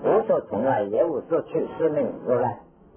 无所从来，也无所去，是名如来。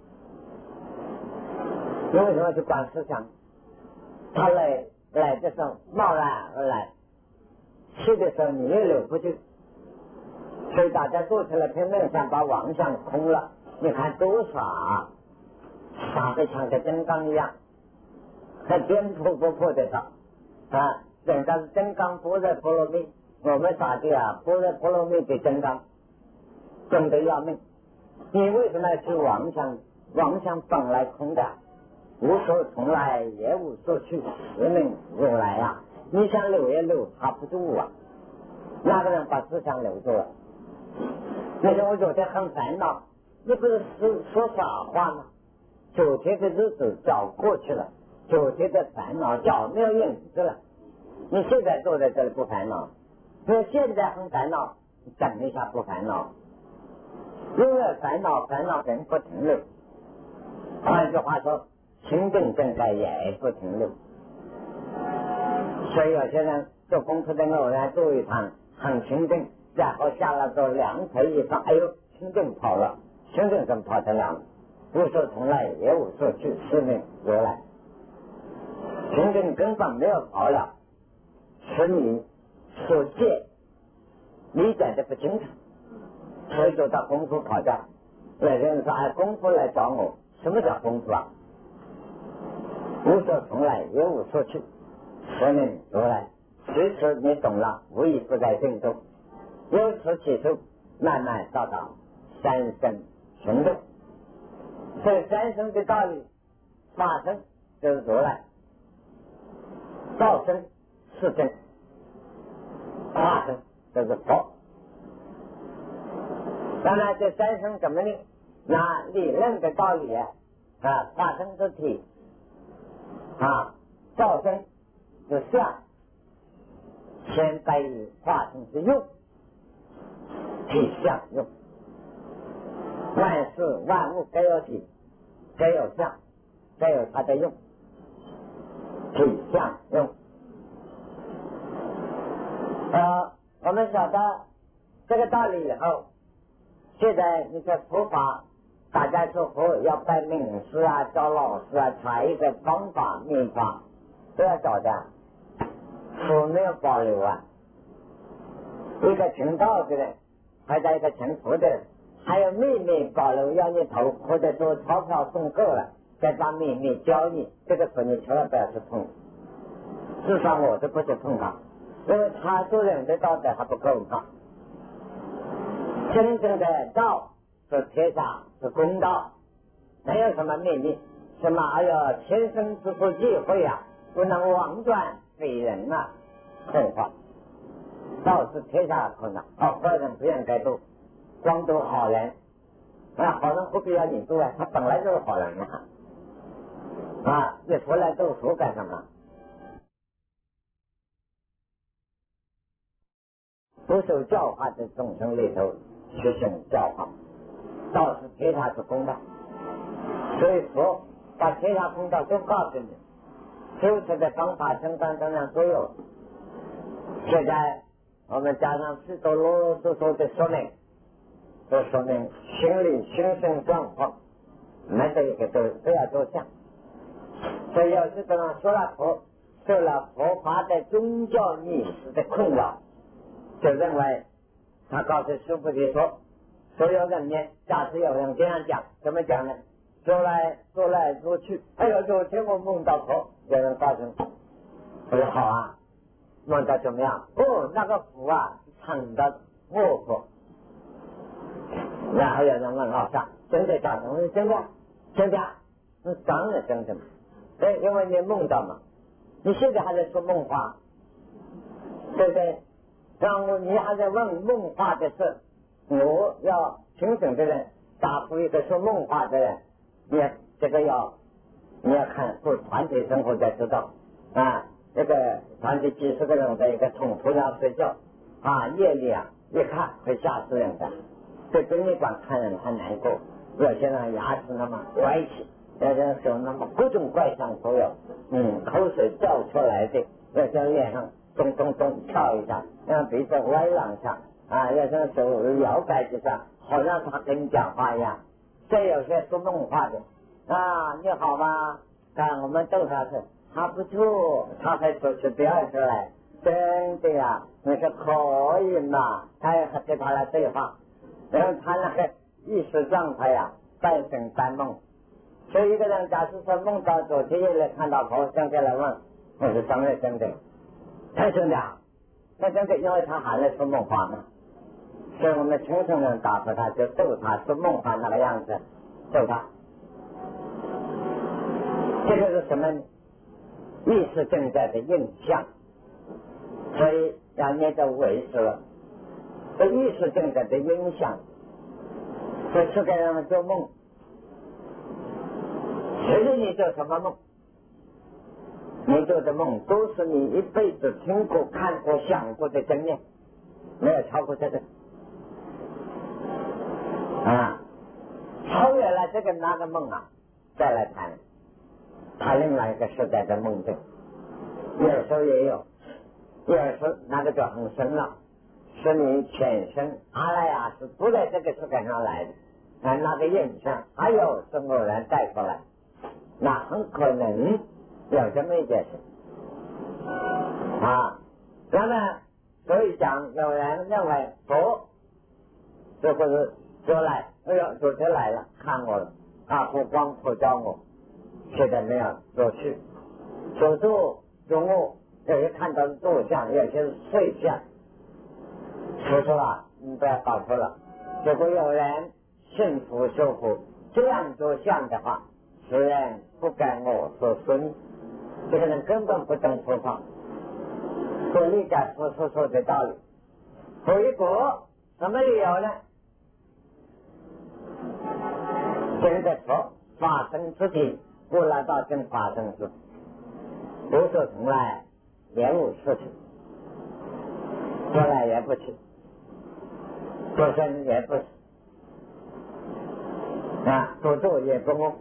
你为什么去管思想？他来的时候贸然而来，去的时候你也留不住，所以大家做起来拼命想把妄想空了。你看多傻，傻的像个金刚一样，还颠扑不破的傻啊！人家是金刚般若波罗蜜，我们傻的啊，般若波罗蜜的金刚，重得要命。你为什么要去妄想？妄想本来空的，无所从来，也无所去，是名如来啊！你想留也留他不住啊！那个人把思想留住了？你说我昨天很烦恼，你不是说傻话吗？昨天的日子早过去了，昨天的烦恼早没有影子了。你现在坐在这里不烦恼，因为现在很烦恼，等一下不烦恼，因为烦恼人不停留。换句话说，清净正在也不停留。所以有些人做功夫的偶然做一趟很清净，然后下了做两腿以上，哎呦，清净跑了，清净怎么跑得了？无所从来，也无所去，是名如来。清净根本没有跑了，是你所见理解的不清楚，所以就到功夫跑掉。有些人说哎，功夫来找我，什么叫功夫啊？无所从来，也无所去，是名如来。其实你懂了，无疑不在定中，由此起处，慢慢到达三生行动。这三生的道理，法生就是如来，道生是真，法生就是佛。当然这三生怎么呢？那理论的道理啊，法生是体啊，道生是相，先在于法生是用，体相用。万事万物该有体，该有相，该有它的用，体相用。我们晓得这个道理以后，现在你在佛法，大家说佛要拜名师啊，找老师啊，查一个方法秘法都要找的，佛没有保留啊。一个成道的人，还在一个成佛的人，还有秘密保留要你投，或者说钞票送够了，再把秘密教你，这个佛你千万不要去碰。至少我都不去碰他，因为他做人的道德还不够高。真正的道是天下是公道，没有什么秘密，什么哎呀天生之所忌讳啊，不能妄断非人啊，空话。道是天下空的，坏人不应该做，光做好人。好人不必要你做啊，他本来就是好人啊！你佛来做佛干什么？不受教化的众生里头去行教化，道是天下之公道，所以佛把天下公道都告诉你，修持的方法等等等等都有。现在我们加上许多啰啰嗦嗦的说明，都说明心理心生状况，每一个都要做相。所以有些人说了受了佛法的宗教意识的困扰，就认为他告诉师父的说，所有人呢，假设有人这样讲，怎么讲呢？说来说去，哎呦，昨天我梦到佛，有人告诉我说好啊，梦到怎么样？那个佛啊，唱的卧佛。然后有人问老师，真的假的？我说真的，那当然真的嘛。因为你梦到嘛，你现在还在说梦话，对不对？然后你还在问梦话的事，我要清醒的人答复一个说梦话的人，你要看做团体生活才知道啊。这个团体几十个人在一个桶铺上睡觉啊，夜里啊一看会吓死人的。在殡仪馆看人还难过，有些人牙齿那么歪起，有些人手那么各种怪象都有，口水掉出来的，有些人脸上咚咚咚跳一下，让鼻子歪两下啊，有些人手摇摆一下， 好像他跟你讲话一样。这有些说梦话的啊，你好吗？看我们逗他是还不错，他还说出表演出来，真的呀，你说可以嘛？他也跟他来对话，然后他那个意识状态呀，半醒半梦。所以一个人假设说梦到昨天夜里看到头，现在来问，我是当然真的，太真的啊，太真的，因为他还在说梦话嘛。所以我们清晨人打发他，就逗他说梦话那个样子，逗他。这个是什么？意识正在的印象，所以要念着为是，这意识正在的影响，这是给人们做梦。随着你做什么梦，你做的梦都是你一辈子听过、看过、想过的真念，没有超过这个。啊，超越了这个那个梦啊，再来谈他另外一个时代的梦境，有时候也有，有时候那个就很深了，是你全身阿赖耶是不在这个世界上来的，那个印象还有是偶然带过来，那很可能有这么一件事啊。那么所以讲，有人认为佛这不是说来，哎呦，主持来了，看我了啊，不光普照我，现在没有过去，所作中物，有些看到是坐相，有些是睡相。说错了，你不要搞错了。如果有人信服修福这样做相的话，此人不该我所孙，这个人根本不懂佛法，不理解佛所说的道理。回国什么理由呢？跟着佛发生之体，不来到正发生时，无所从来，也无事情，说来也不去，说生也不死，啊，不做也不梦。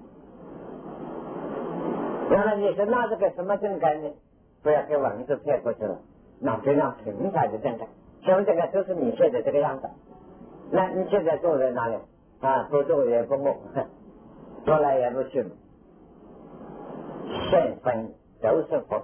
那么你说那这个什么正感呢？不要给文字骗过去了，那非常平凡的正感。什么正感？就是你现在这个样子。那你现在坐在哪里？啊，不做也不梦，说来也不去，现分都是佛，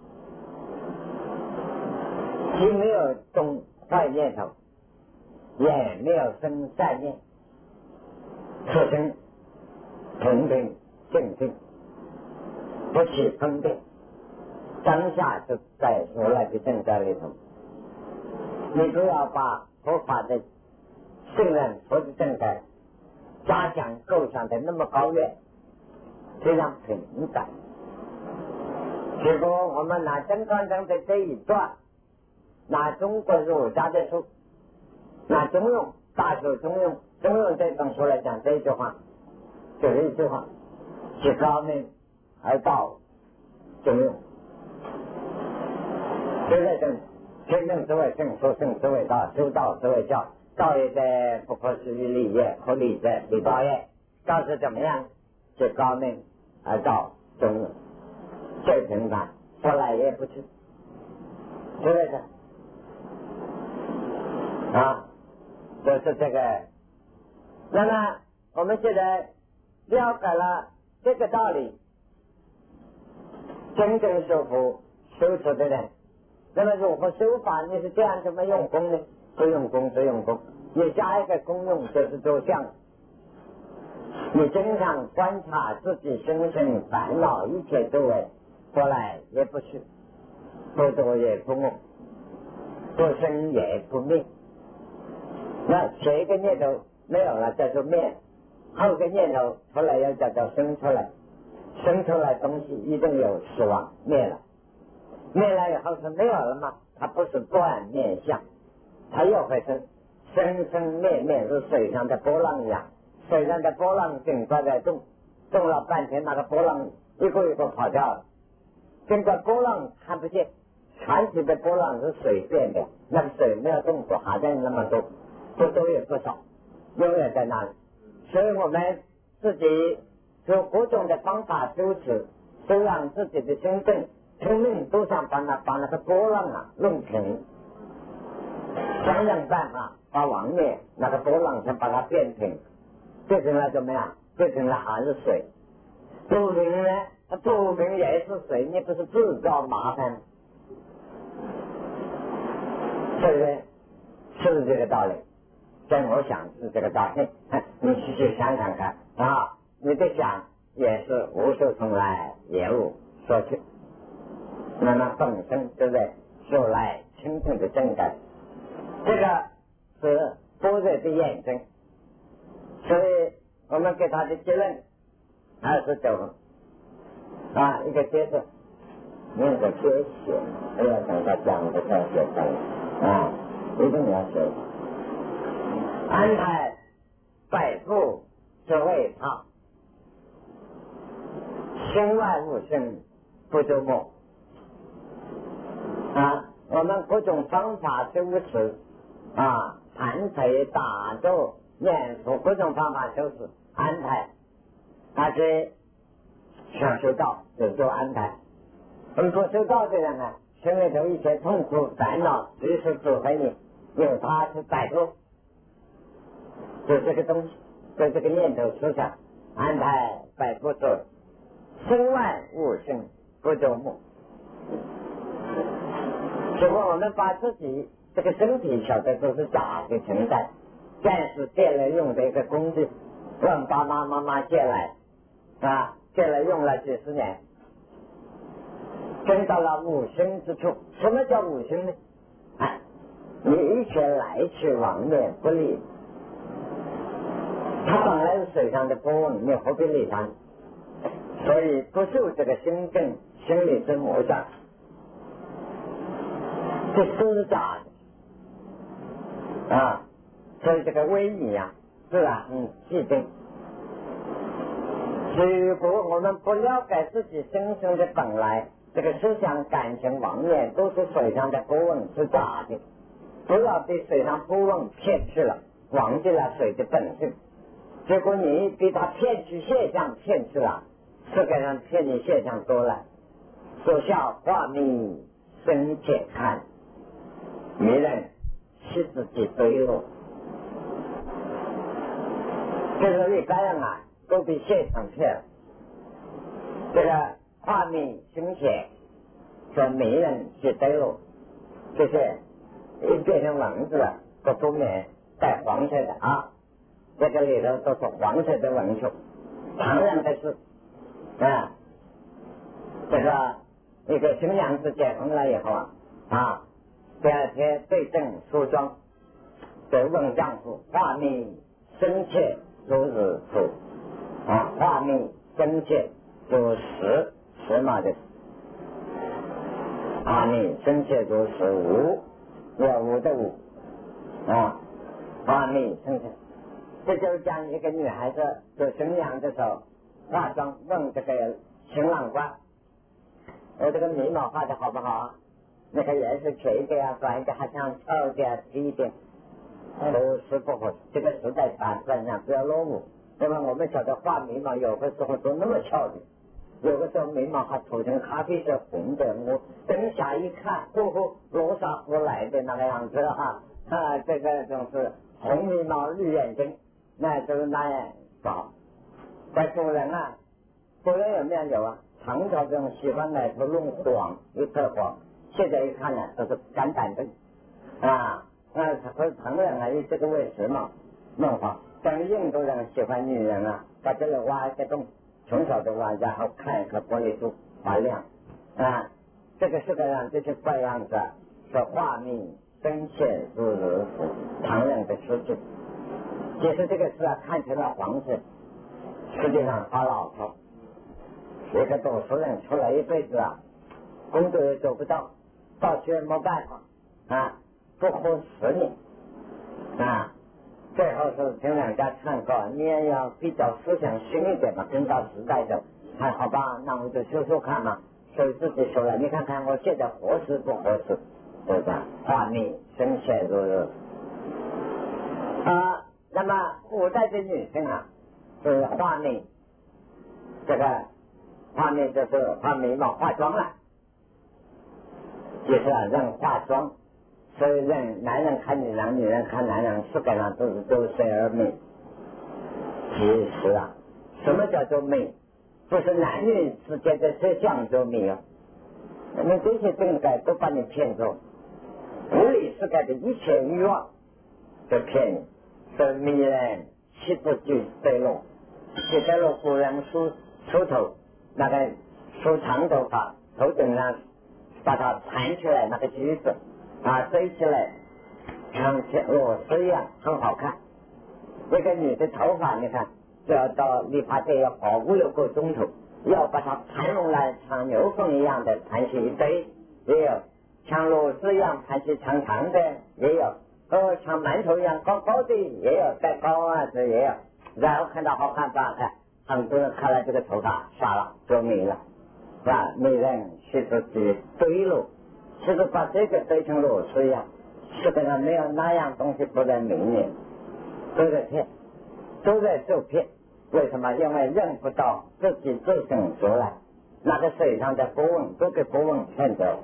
既没有动坏念头，也没有生善念，出生平平静静，不起分别，当下就在如来的正道里头。你不要把佛法的信任佛的正道加强构想的那么高远，非常平淡。结果我们拿真刚中的这一段，拿中国儒家的书，拿中庸大学中庸这本书来讲这一句话，就是一句话，是高明而道中庸。现在正真正之为正，说正之为道，修道之为教，道也在不可思议理也，可理在理道也。道是怎么样？是高明而道中庸，最平凡，说来也不去，是不是？啊，就是这个。那么我们现在了解了这个道理，真正修福修持的人，那么如何修法？你是这样怎么用功呢？不用功，不用功，你加一个功用就是做相。你经常观察自己心生烦恼，一切作为，过来也不去，不做也不梦，不生也不灭。那前一个念头没有了叫做灭，后个念头出来要叫做生出来，生出来东西一定有死亡，灭了，灭了以后是没有了吗？它不是断灭相，它又会生，生生灭灭如水上的波浪一样，水上的波浪顶端在动，动了半天，那个波浪一个一个跑掉了，经过波浪看不见，船体的波浪是水变的，那个水没有动过，还在那么多，不多也不少，永远在那里。所以我们自己用各种的方法修持，都让自己的心正拼命都想把那个波浪弄平， 想想办法把王面那个波浪线把它变平，变成了怎么样？变成了还是水。不平呢？不平也是水，你不是自找麻烦？是不是？是不是这个道理？但我想是这个道理。你去想想看啊，你的想也是无数从来也无所去，那么本身对不对？说来清净的正感，这个是般若的验证，所以我们给他的结论29分一个接着念个学习，不要等他讲的再学生一定要学。安排百步之谓他，心外无生不周末我们各种方法修持盘腿打坐念佛各种方法修持安排，但是想修道就做安排。我们不修道的人呢，心里头一些痛苦烦恼随时指挥你，由他去摆脱，就这个东西，就这个念头思想安排摆脱做，身外无生不周目。如果我们把自己这个身体晓得都是假的存在，暂时借来用的一个工具，问爸爸妈妈借来借来用了几十年，真到了无生之处。什么叫无生呢？你一切来去往念不理，它本来是水上的波纹，你何必理它？所以不受这个心证心理之魔障，这都是假的所以这个威仪自然寂静。如果我们不了解自己心生的本来，这个思想感情妄念都是水上的波纹，是假的，不要被水上波纹骗去了，忘记了水的本性。结果你被他骗去现象骗去了，世界上骗你现象多了。所笑画面深浅看，迷人是自己坠落，就是一般人都被现场骗了。这个画面深浅说迷人是坠落，就是一变成文字了，这封面带黄色的这个里头都是黄色的文书，当然的是这个一个新娘子结婚了以后第二天对正梳妆，就问丈夫画面深切如日出画面深切如时嘛的画面深切如时无的无画面深切。这就是讲一个女孩子做新娘的时候化妆，问这个新郎官，我这个眉毛画的好不好？那个颜色浅一点短一点，还想翘一点低一点，合适不合适？这个时代打算不要落伍。那么我们晓得画眉毛有的时候都那么翘的，有的时候眉毛还涂成咖啡色红的，我等下一看，罗刹湖来的那个样子这个就是红眉毛绿眼睛，那就是那样搞。在古人古人有没有唐朝这种喜欢来说弄黄一特黄，现在一看都是干板凳和唐人以这个为时髦弄黄。但印度人喜欢女人把这个挖一个洞，从小就挖，然后看一颗玻璃珠发亮这个世界上就是这样子说画面深切如日出，唐人的诗句。其实这个诗看起来黄色，实际上他老头一个读书人出来一辈子工作也做不到，到学没办法不活10年最后是听人家劝告，你也要比较思想新一点嘛，跟到时代走好吧，那我就说说看嘛。所以自己说了，你看看我现在合适不合适，对不对？画面深切如日那么古代的女性是画面，这个画面就是画眉毛化妆了，就是人化妆所以男人看女人，女人看男人，世界上都是周身而美。其实啊，什么叫做美？不是男女之间的这讲究美啊，那么这些政改都把你骗走，无理世界的一切欲望都骗你，是迷人妻子举对路，写在了古人梳头，那个梳长头发，头顶上把它盘起来，那个橘子堆起来，像螺丝一样，很好看。这个女的头发，你看，就要到理发店要跑5-6个钟头，要把它盘拢来，像牛粪一样的盘起一堆，也有像螺丝一样盘起长长的，也有像馒头一样高高的，也有再高这也有。然后看到好看吧，很多人看了这个头发傻了，就没了，是吧？没人去自己堆了，其实把这个堆成螺丝一样，基本上没有那样东西不能明年。都在骗，都在受骗。为什么？因为认不到自己自身出来，那个水上的波纹都给波纹骗走。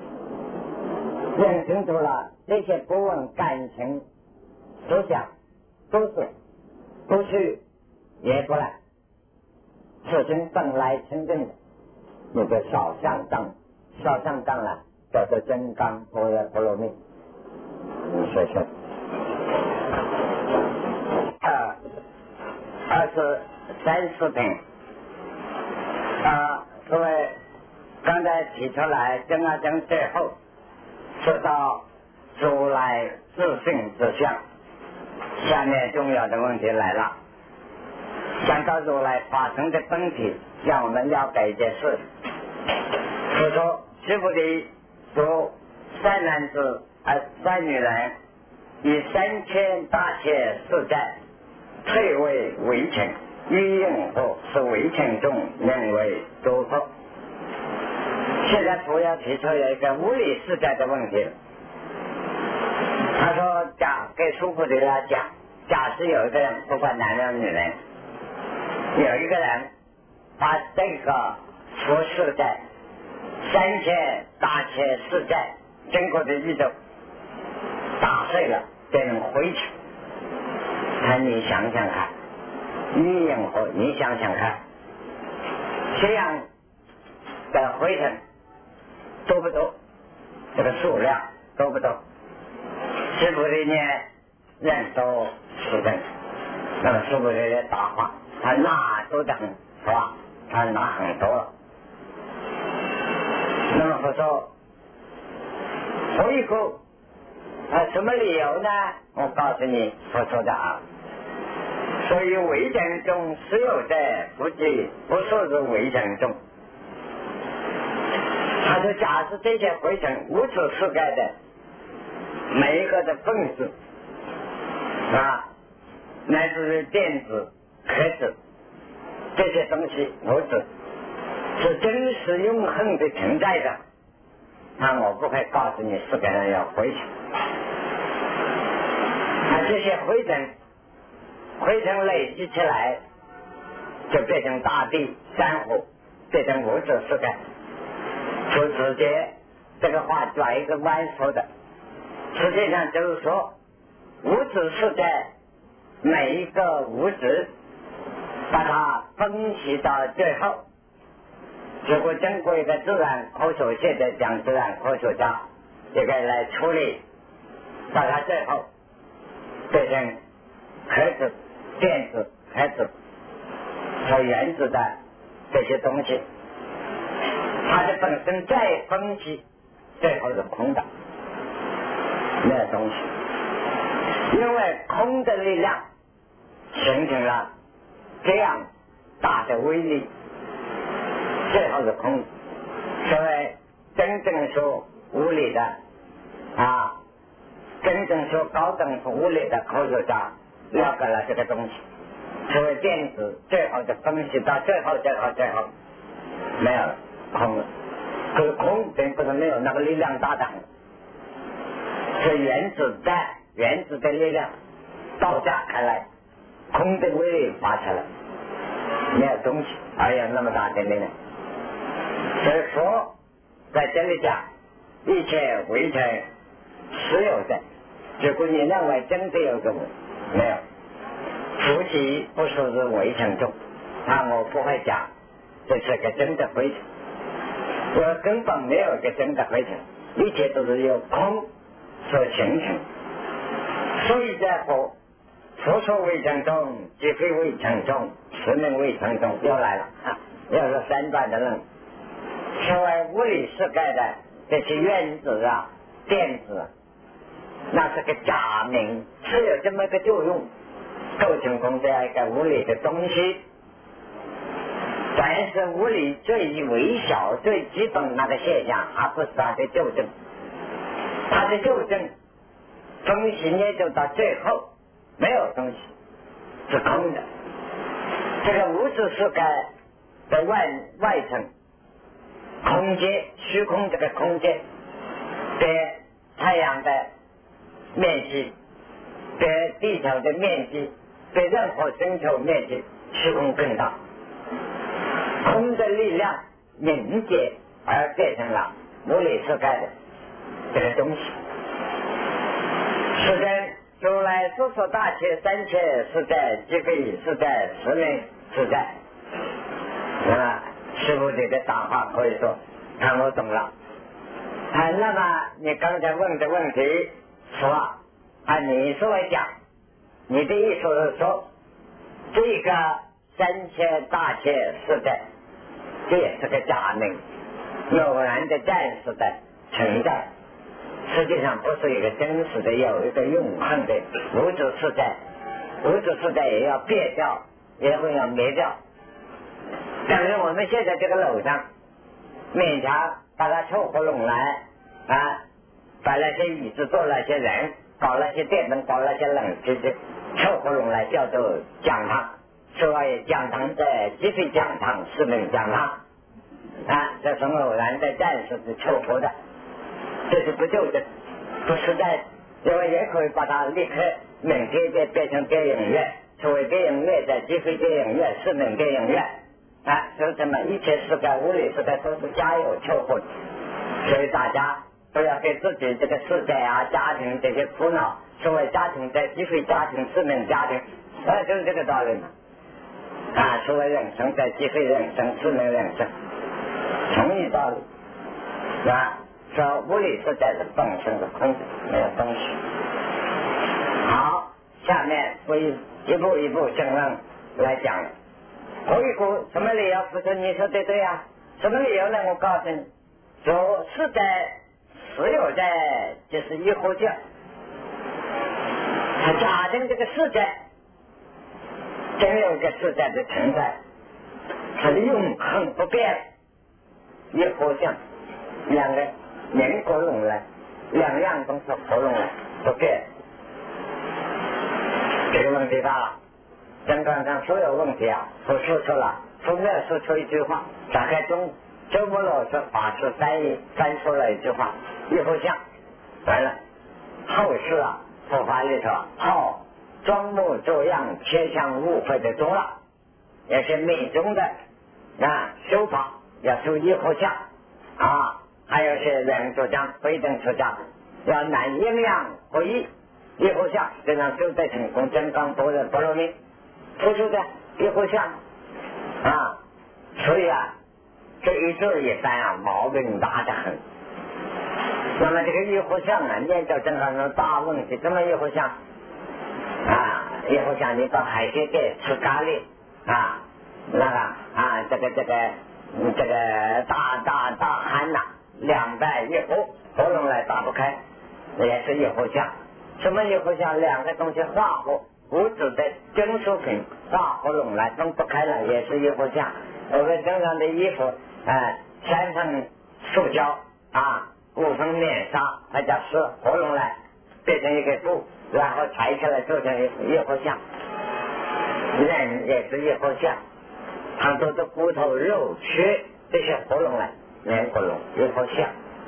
认清楚了，这些波纹感情、思想都是不去也不来，此心本来清净的，你就少上当，少上当了，叫做真刚波罗蜜。谢谢。24品各位刚才提出来正最后说到如来自性之相，下面重要的问题来了，讲到如来法身的本体，让我们了解一件事，就说师父的说三男子三女人以3000大千世代退为微尘，于应后是微尘中能为诸佛。现在主要提出了一个无理世界的问题。他说给师父的人讲，假设有一个人，不管男人女人，有一个人把这个佛世界3000大千世界经过的宇宙打碎了，变成灰尘。你想想看，于应后你想想看，这样的灰尘多不多？这个数量多不多？师父的念人多是真，那么师父的大话，他拿多的很，是吧？他拿很多了。那么佛说，佛一个什么理由呢？我告诉你，佛说的所以微尘中实有者不计，不说是微尘中。他说假设这些灰尘无处覆盖的每一个的分子乃至电子核子这些东西物质是真实永恒的存在的，那我不会告诉你世界上有灰尘。这些灰尘累积起来就变成大地山河，变成物质世界。就直接这个话转一个弯说的，实际上就是说物质世界每一个物质把它分析到最后，如果经过一个自然科学现在讲自然科学家这个来处理，到它最后变成核子、电子、核子和原子的这些东西，它的本身再分析最后是空的，没有东西，因为空的力量形成了这样大的威力，最后是空。所以真正说物理的真正说高等物理的科学家了解了这个东西，所谓电子最后的分析到最后没有了，空了。可是空并不是没有那个力量大的，是原子的力量爆炸开来，空的威力发出来，没有东西而有那么大的力量。所以佛在这里讲一切微尘实有在。如果你认为真的有个我，没有。夫妻不说是围城中，我不会讲这是个真的灰尘，我根本没有个真的灰尘，一切都是由空所形成。所以在佛说围城中，即非围城中，实能围城中，又来了又是三段的论。所谓物理世界的这些原子啊、电子，那是个假名，是有这么个作用，构成空这样一个物理的东西。但是物理最微小、最基本那个现象，还不是它的纠正。它的纠正东西研究到最后，没有东西，是空的。这个物质世界的外层空间，虚空这个空间，比太阳的面积，比地球的面积，比任何星球面积，虚空更大。空的力量凝结而变成了物理世界的这个东西。是跟如来所说大切三切是在即非是在实名是在。师父这个大话可以说看我懂了。那么你刚才问的问题说你所谓讲，你的意思是说这个三切大切是在，这也是个假名，偶然的暂时的存在，实际上不是一个真实的，有一个永恒的物质世界。物质世界也要灭掉，也会要灭掉。但是我们现在这个楼上勉强把它凑合拢来把那些椅子做了些人，搞了些电灯，搞了些冷气，凑合拢来叫做讲堂。所以讲堂的即非讲堂，是名讲堂这是偶然的暂时的凑合的，这是不就的，不实在。因为也可以把它立刻明天的变成电影院，所谓电影院的即非电影院，是名电影院就这么一切世界物理世界都是加有凑合的。所以大家不要给自己这个世界家庭这些苦恼，所谓家庭的即非家庭，是名家庭就是这个道理嘛所谓人生的即非人生，是名人生，同一道理说物理世界的本身是空的，没有东西。好，下面会一步一步正论来讲。回顾什么理由？不是你说的对什么理由呢？我告诉你，说是在实有在就是一呼叫，假定这个世界真有个世界的存在，它是永恒不变，一呼像两个人合拢来，两样东西合拢来不变。这个问题大了，真刚上所有问题都说出了，从这说出一句话，大概周末老师法师翻出了一句话，一呼像完了，后世佛法里头装模作样切向误会的多了，也是密宗的修法要修一呼像还有些人主张非正出家要拿阴阳合一，一呼像这样修在成功真刚般若波罗蜜突出的一呼像所以这一字一番毛病大得很。那么这个一呼像念到正常的大问题，这么一呼像一呼像你到海鲜店吃咖喱这个大汉两袋一呼合拢来打不开，也是一呼像。什么一呼像？两个东西化合物质的金属品化合拢来弄不开了，也是一呼像。我们身上的衣服3层塑胶5层面纱，它叫是合拢来变成一个布，然后裁下来做成一呼像。人也是一呼像，很多的骨头肉血这些合拢来连合拢一呼像。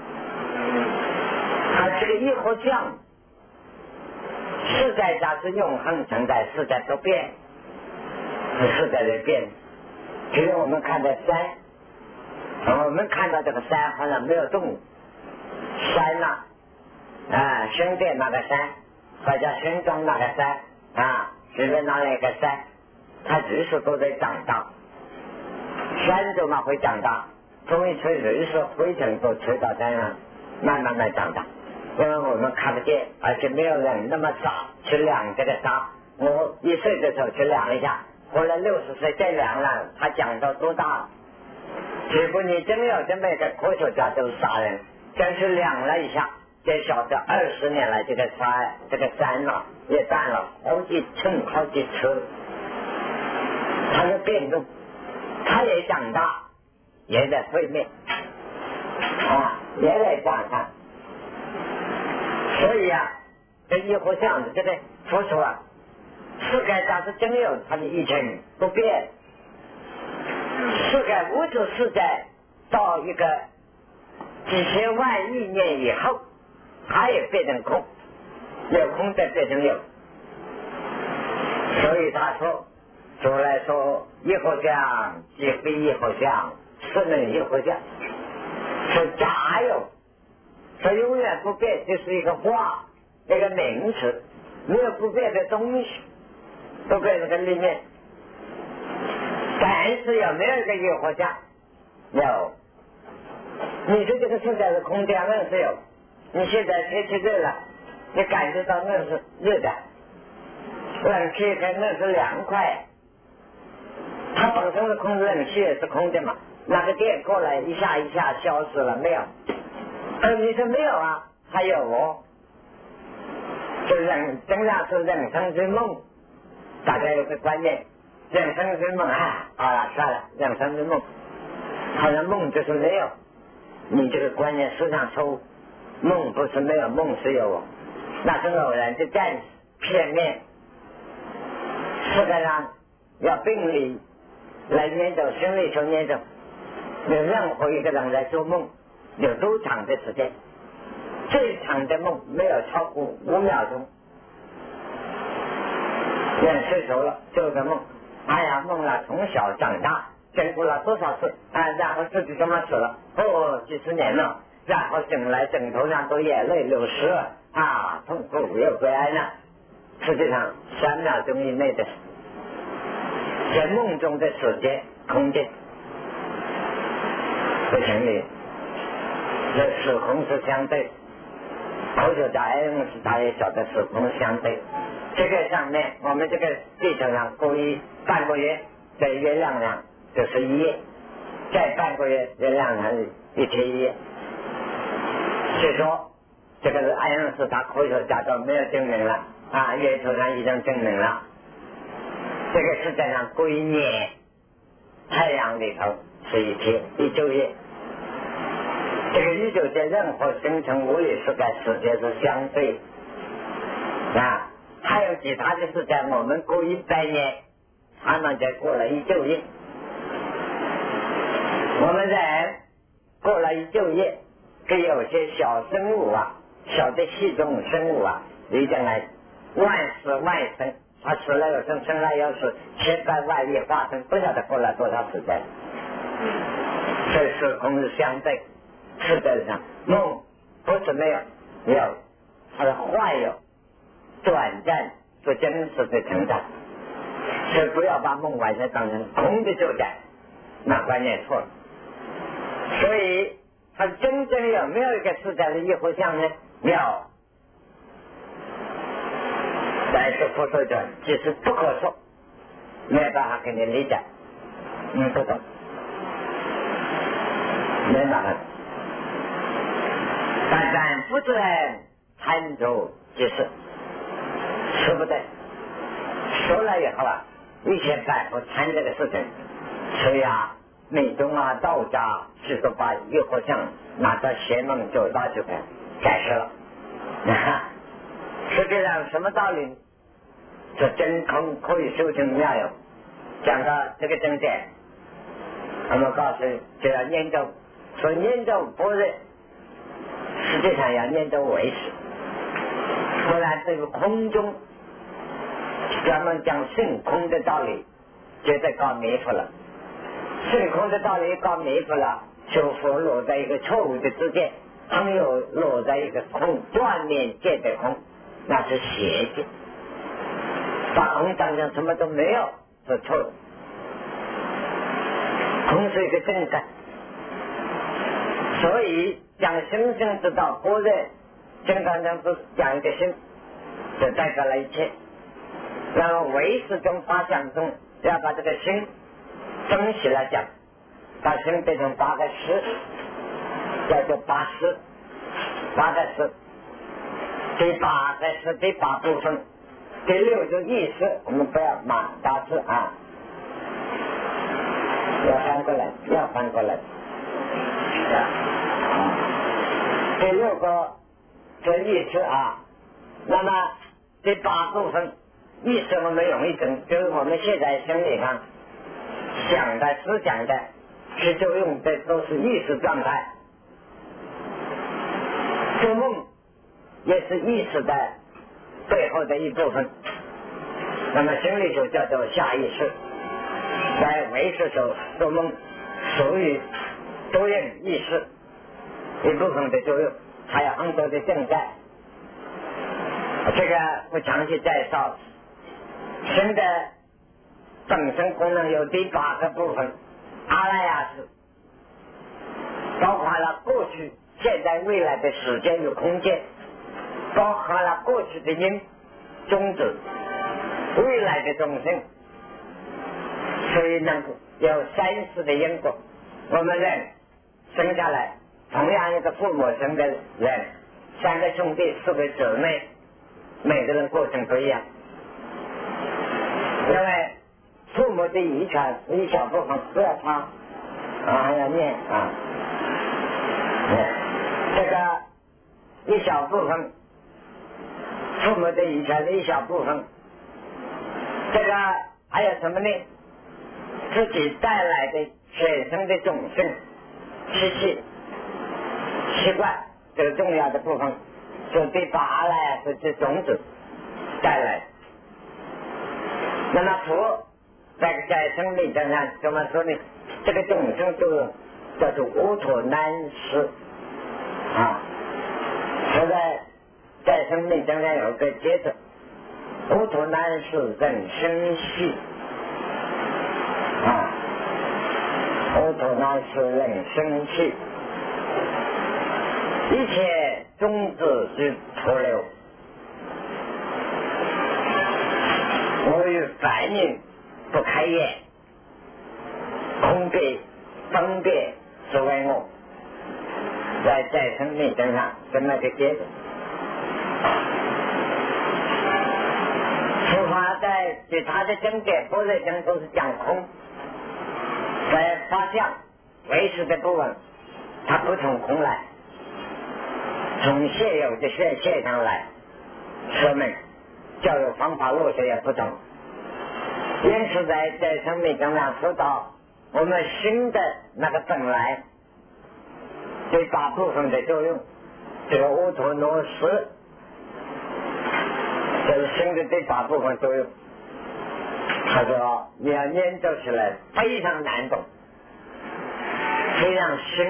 这个一呼像实在它是永恒存在，实在不变，实在的变。比如我们看到山，我们看到这个山好像没有动物，山深圳那个山，或者深中那个山随便拿了一个山，它日数都在长大，山就嘛会长大，风一吹日数灰尘都吹到山上，慢慢长大。因为我们看不见，而且没有人那么傻去量这个沙。我1岁的时候去量一下，后来60岁再量了，它长到多大？结果你真有这么一个科学家都是傻人，真是量了一下，才晓得20年来这个山也淡了好几寸好几尺，它的变动，它也长大，也在毁灭也在长大。所以这一合相的这个说出世界上是真有它的一成不变，世界无处是在到一个几千万亿年以后，它也变成空，有空再变成有。所以他说，出来说一合相即非一合相，是能一合相，是杂有，它永远不变，就是一个话，一个名词，没有不变的东西，不变那个里面。但是有没有一个一合相？有。你说这个世界是空的，硬是有。你现在天气热了，你感觉到硬是热的，冷气跟硬是凉快。它本身是空的，冷气也是空的嘛。那个电过来一下消失了没有？你说没有还有就真的是人生之梦。大家有个观念，人生之梦算了，人生之梦好像梦就是没有，你这个观念非常错误。梦不是没有，梦是有，那是偶然的暂时片面。世界上要病理来研究，心理学研究，有任何一个人来做梦有多长的时间？最长的梦没有超过5秒钟。人睡熟了做个梦，梦了从小长大经过了多少次然后自己这么死了几十年了，然后醒来枕头上都眼泪流失了痛苦又悲哀了。实际上3秒钟以内的在梦中的时间空间不成立，这时空是相对，科学家爱因斯坦也晓得时空相对。这个上面我们这个地球上过半个月，在月亮上就是1夜，再半个月月亮上1天1夜。所以说这个是爱因斯坦科学家都没有证明了月球上已经证明了，这个世界上过1年，太阳里头是1天1昼夜。这个宇宙间任何生成物理世界时间是相对还有其他的世界，我们过100年，他们才过了1昼夜。我们人过了1昼夜，跟有些小生物小的细种生物已经来万死万生，他死了又生，生了又死，千百万亿化生，不晓得过了多少时间。所以时空是相对，世界上梦不是没有，有，它是幻有，短暂不真实的存在。所以不要把梦完全当成空的就在，那观念错了。所以它真正有没有一个世界的一合相呢？有。但是佛说者即是不可说，没有办法给你理解，不懂，没办法。但然不准参照即是，说不对，说了以后一切反复参这个事情。所以美宗道家是说把一合相拿到邪门走道就改释了。实际上什么道理？这真空可以修成妙有。讲到这个真点，我们告诉就要念咒，说念咒不是，实际上要念咒为实。不然这个空中专门讲性空的道理，绝对搞迷糊了。性空的道理搞迷糊了，就佛落在一个错误的之间， 朋友落在一个空，断面界的空，那是邪界，把空当成什么都没有是错的。空是一个正在，所以讲心性之道，或者经常讲是讲一个心，就代表了一切。那么唯识中八相中要把这个心分析来讲，把心变成8个识，叫做8识，8个识。第8个是第8部分，第6就意识，我们不要骂8识啊，要翻过来，要翻过来。第6个是意识啊，那么第8部分意识我们容易整，就是我们现在心理上想的、思想的、起作用的都是意识状态。做梦也是意识的背后的一部分，那么心理学叫做下意识。在唯识中，做梦属于多用意识一部分的作用，还有很多的正在，这个不详细介绍。心的本身功能有第8个部分，阿赖耶识，包括了过去、现在、未来的时间与空间，包含了过去的因、种子、未来的众生，所以能有3世的因果。我们人生下来，同样一个父母生的人，3个兄弟、4个姊妹，每个人过程不一样。因为父母的遗传是一小部分，不要差啊，要念啊。这个一小部分，父母的遗传的一小部分，这个还有什么呢？自己带来的全身的种性、气息、习惯，这个重要的部分，就对把阿赖耶识这种子带来。那么佛在生理证上怎么说呢？这个众生就叫做无土难识啊。佛在生理证上有个节奏，无土难识人生系啊，无土难识人生系，一切种子是徒留。我与凡人不开眼，空别分别是为我，在生命身上这么个节奏。佛法在其他的经典或者经都是讲空，在法相唯识的部分，它不从空来，从现有的现象来说明。教育方法落实也不同，因此在生命中上说到我们心的那个本来对大部分的作用，这个乌托诺识就是心的对大部分作用。他说你要研究起来非常难懂，非常深，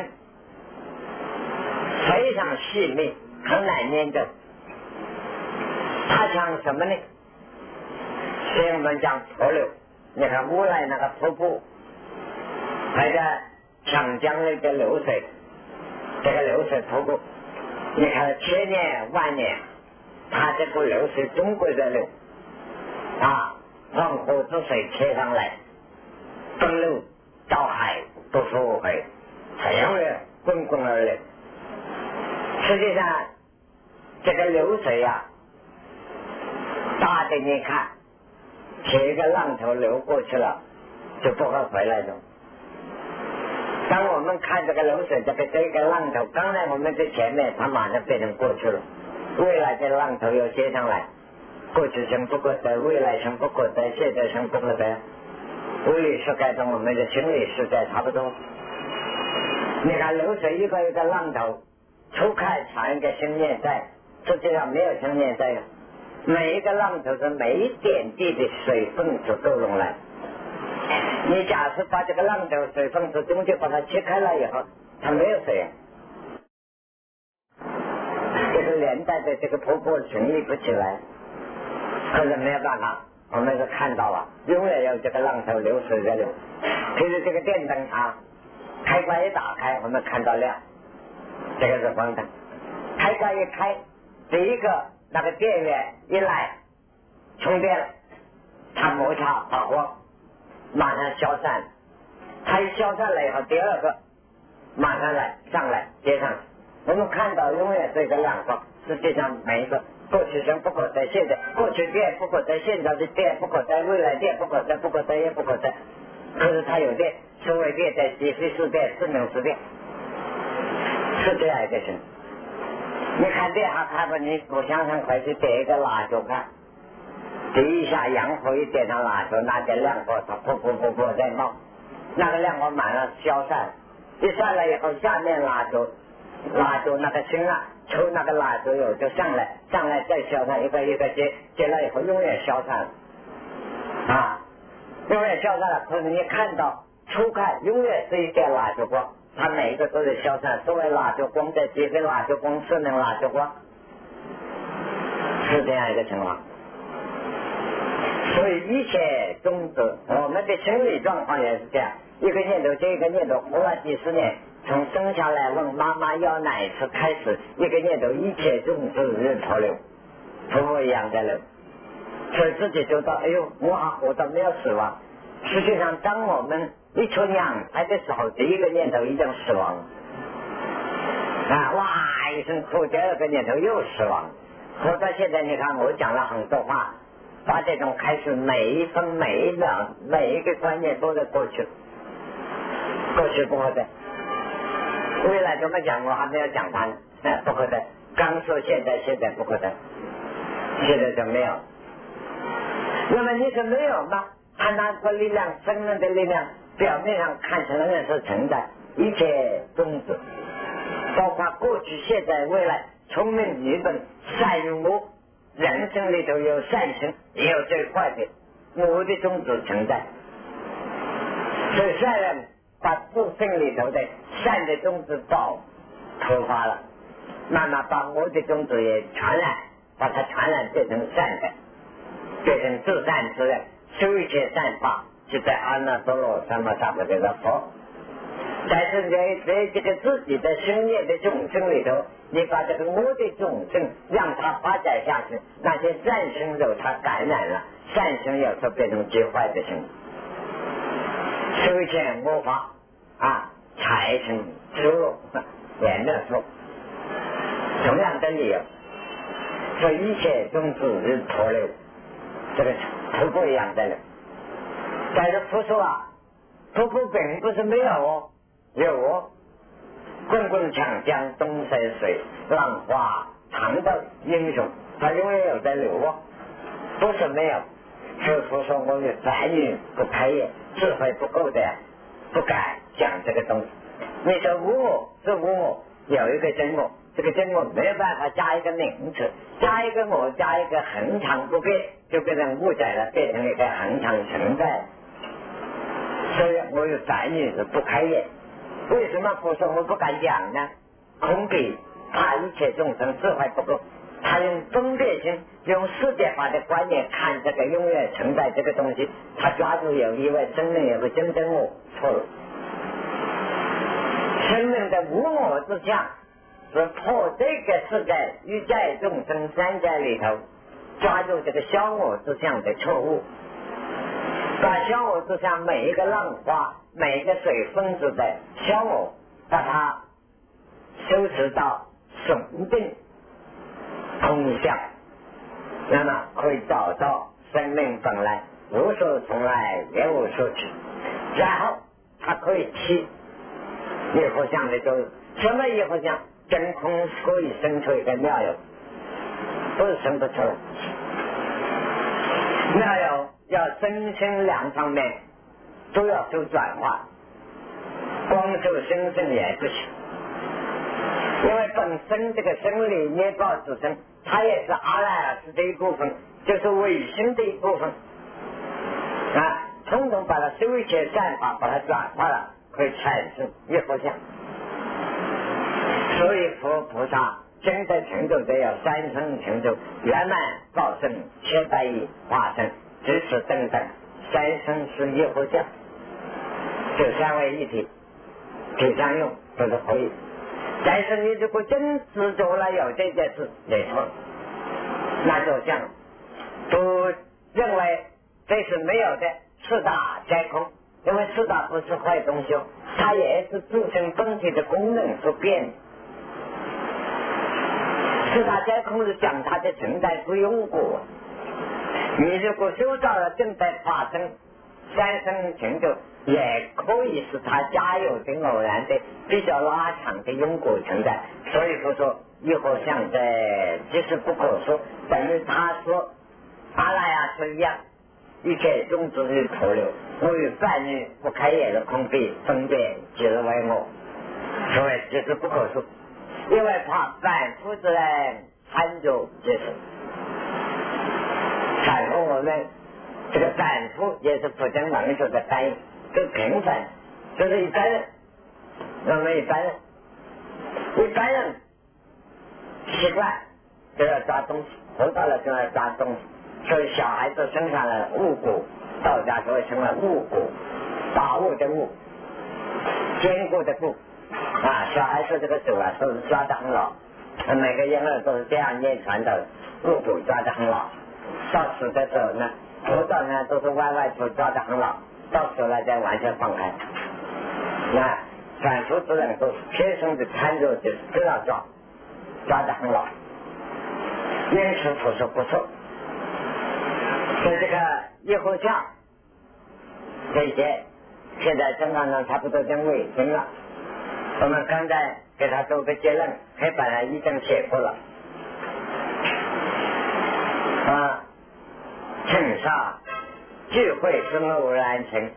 非常细密，很难研究。它像什么呢？所以我们讲河流，你看乌来那个瀑布，那个长江那个流水，这个流水瀑布，你看千年万年，它这个流水中国的流啊，黄河之水贴上来，奔流到海不复回，它永远滚滚而流。实际上这个流水啊，大的你看，前一个浪头流过去了，就不会回来的。当我们看这个流水，这个浪头，刚才我们在前面，它马上变成过去了。未来的浪头又接上来，过去生不过得，未来生不过得，现在生不过得。物理世界跟我们的心理世界差不多。你看流水一个一个浪头，初开藏一个心念在，实际上没有心念在。每一个浪头是每一点地的水分子都用来。你假设把这个浪头水分子中间把它切开了以后，它没有水啊。 连带的这个瀑布成立不起来，可是没有办法，我们是看到了，永远有这个浪头流水在流。其实这个电灯啊，开关一打开，我们看到亮，这个是光灯。开关一开，第一个那个电源一来充电了，它摩擦打光，马上消散。它一消散了以后，第二个马上上来接上去。我们看到永远是一个亮光，实际上每一个过去生不可再现在，过去电不可再现在的电不可再，未来电不可再，不可再也不可再。可是它有电，所谓电在即非是电，是能是电，是这样一个情况。你看电还看不，你不想想快去点一个蜡烛看，第一下阳火一点上蜡烛，那点亮火它噗噗噗噗在冒，那个亮火马上消散，一散了以后，下面蜡烛那个芯啊，抽那个蜡烛油就上来再消散，一个一个接了以后永远消散了啊，永远消散了。可是你看到初看永远是一点蜡烛光，它每一个都是消散。所谓蜡烛光在即非蜡烛光，是能蜡烛光，是这样一个情况。所以一切宗旨，我们的心理状况也是这样，一个念头接一个念头，活了几十年，从生下来问妈妈要奶吃开始，一个念头一切宗旨日头流，瀑布一样在流，所以自己就到哎呦，我还活到没有死亡。实际上当我们一出娘胎的时候，第一个念头已经死亡啊，哇一声哭，第二个念头又死亡。活到现在你看我讲了很多话，把这种开始每一分每一秒每一个观念都在过去，过去不可得，未来怎么讲我还没有讲完，不可得，刚说现在不可得，现在就没有。那么你说没有吗？按那个力量，生命的力量，表面上看起来是存在，一切宗旨，包括过去、现在、未来，聪明、愚笨、善与恶，人生里头有善行，也有最坏的，我的宗旨存在。所以善人把自身里头的善的宗旨都突发了，慢慢把我的宗旨也传染，把它传染变成善的，变成至善之人。修一切善法，就在阿耨多罗三藐三菩提的佛。但是在这个自己的心念的众生里头，你把这个我的众生让它发展下去，那些善心有它感染了，善心有时候变成极坏的心。修一切魔法啊，财成修路也没有错，同样的理由，所以一切宗旨是陀流，这个瀑布一样的了。但是菩萨啊，瀑布并不是没有哦，有哦，滚滚长江东逝水，浪花常到英雄，它永远有在流哦，不是没有。所以说我们凡语不开眼，智慧不够的，不敢讲这个东西。你说无我是无我，有一个真我，这个真我没有办法加一个名词，加一个我，加一个恒常不变，就变成物载了，变成一个恒常存在。所以我有凡语是不开眼。为什么佛说我不敢讲呢？恐比怕一切众生智慧不够，他用分别心，用世界法的观念看这个永远存在这个东西，他抓住有一位生命有个真正我，错了。生命的无我之相是破这个世界欲界众生三界里头抓住这个小我之相的错误，把小我之相每一个浪花每一个水分子的小我，把它修持到纯定空相，那么可以找到生命本来无所从来也无所去，然后它可以起一佛相的作用。什么一佛相？真空可以生出一个妙有，不是生不出来。妙有要身心两方面都要受转化，光受身心也不行，因为本身这个生理捏报之身，它也是阿赖耶识的一部分，就是唯心的一部分啊，统统把它修一切善法，把它转化了，可以产生一佛相。所以佛菩萨真的成就得有三生成就圆满报生700亿化身知识等等，三生是一后相，这三位一体体相用都是可以。但是你如果真执着了有这件事，没错，那就像都认为这是没有的四大皆空，因为四大不是坏东西，它也是自身本体的功能所变。四大皆空是讲它的存在不用果，你如果修到了正在发生三生成就，也可以是它加有的偶然的比较拉长的因果存在。所以说一后相在即是不可说，等于他说阿赖耶识一样，一切种子的投流，我与伴侣不开眼的空闭分别即是为我，所以即是不可说，因为怕反复之人参究即是反复，我们这个反复也是不正能说的翻译，就平凡，就是一般人，我们一般人习惯就要抓东西，活到了就要抓东西，所以小孩子生下来物骨，道家所谓称为物骨，把握的物，坚固的固啊，小孩子这个手啊都是抓得很牢，每个婴儿都是这样念传的，物骨抓得很牢，到死的时候呢，活到呢都是歪歪头抓得很牢，到死了再完全放开。那反复之人都是天生的参照，就是这样抓得很牢，因此不是不错。所以这个一后相这些现在正常上差不多已经尾声了，我们刚才给他做个结论，黑板上已经写过了啊，尘沙聚会是偶然成，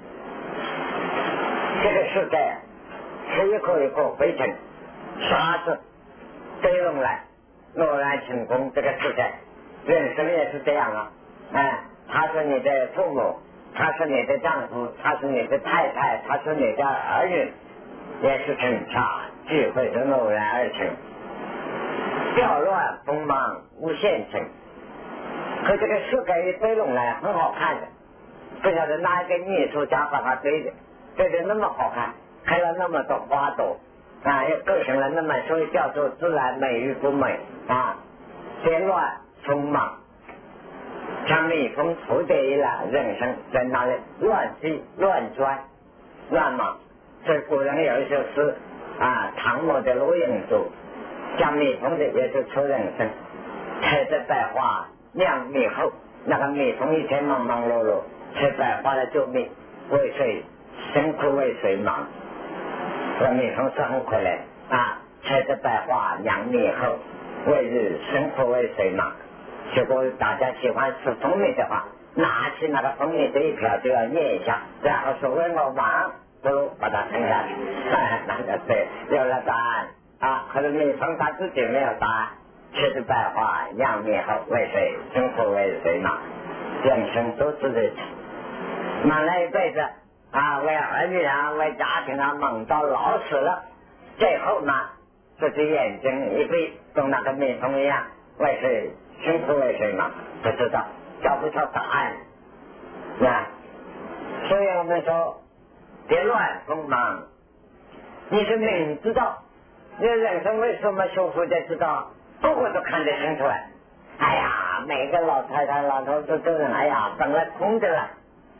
这个世界是一颗一颗灰尘沙子堆拢来偶然成功，这个世界人生也是这样啊，他是你的父母，他是你的丈夫，他是你的太太，他是你的儿女，也是尘沙聚会是偶然而成，掉乱锋芒无限成。可这个世界一堆拢来很好看的，不晓得哪一个艺术家把它堆的那么好看，开了那么多花朵啊，又构成了那么，所以叫做自然美与不美啊，颠乱锋芒，像蜜蜂蝴蝶一样，人生在那里乱飞乱钻乱忙。所以古人有一首诗啊，唐末的罗永祖讲蜜蜂的也是出人生，采着百花酿蜜后，那个蜜蜂一天忙忙碌碌采百花来救命，为水辛苦为水忙，这蜜蜂是很可怜啊，采着百花酿蜜后，为日辛苦为水忙。如果大家喜欢吃蜂蜜的话，拿起那个蜂蜜这一瓢就要捏一下，然后说为我忙，不如把它吞下去，那个对，有了答案啊。可是蜜蜂它自己没有答案，吃着百花酿蜜后，为水辛苦为水忙，人生都是如此，忙了一辈子啊，为儿女啊，为家庭啊，忙到老死了，最后呢，自己眼睛一闭，跟那个蜜蜂一样，为水辛苦为水忙，不知道，找不到答案。那所以我们说别乱锋芒，你是明知道你人生为什么修复才知道，个个都看得清楚来。哎呀，每个老太太老头子都是哎呀本来空着了，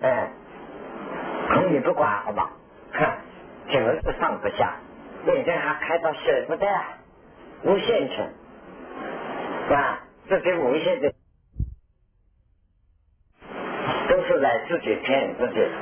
空你不管好吧，就是放不下，眼睛还开到舍不得，无限成啊，这些无限的都是在自己骗自己。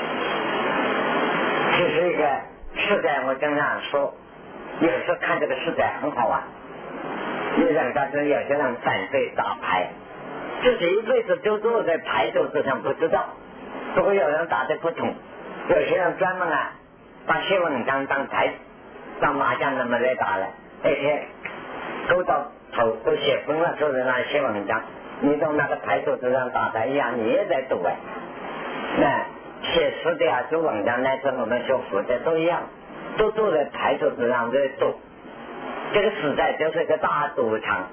这是一个世界，我经常说，有时候看这个世界很好玩。有人但是有些人反对打牌，自己一辈子就坐在牌桌子上不知道。不过有人打的不同，有些人专门把写文章当牌当麻将那么来打了，而且勾到头都写疯了，坐在那写文章。你从那个牌桌子上打牌一样，你也在赌那写诗的啊，做文章乃至我们学佛的都一样，都坐在牌桌子上在赌。 这个时代就是一个大赌场，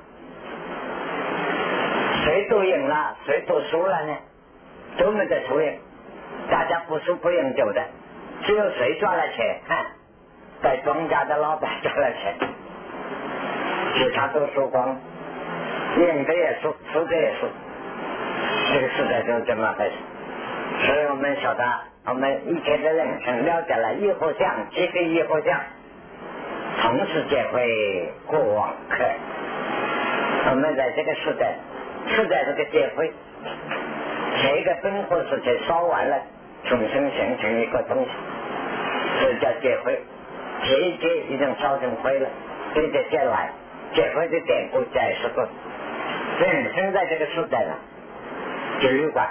谁赌赢了谁赌输了呢？都没得输赢，大家不输不赢酒的，只有谁赚了钱，在庄家的老板赚了钱，其他都输光，赢的也输，输的也输，这个时代就是这么回事。所以我们晓得，我们以前的人生了解了以后相，即非以后相，同时皆会过往客。我们在这个时代是在这个结会，这个灯火时间烧完了，重新形成一个东西，这叫结会。结一结已经烧成灰了，接着接来结会的典故解释过。人生在这个时代呢，就旅馆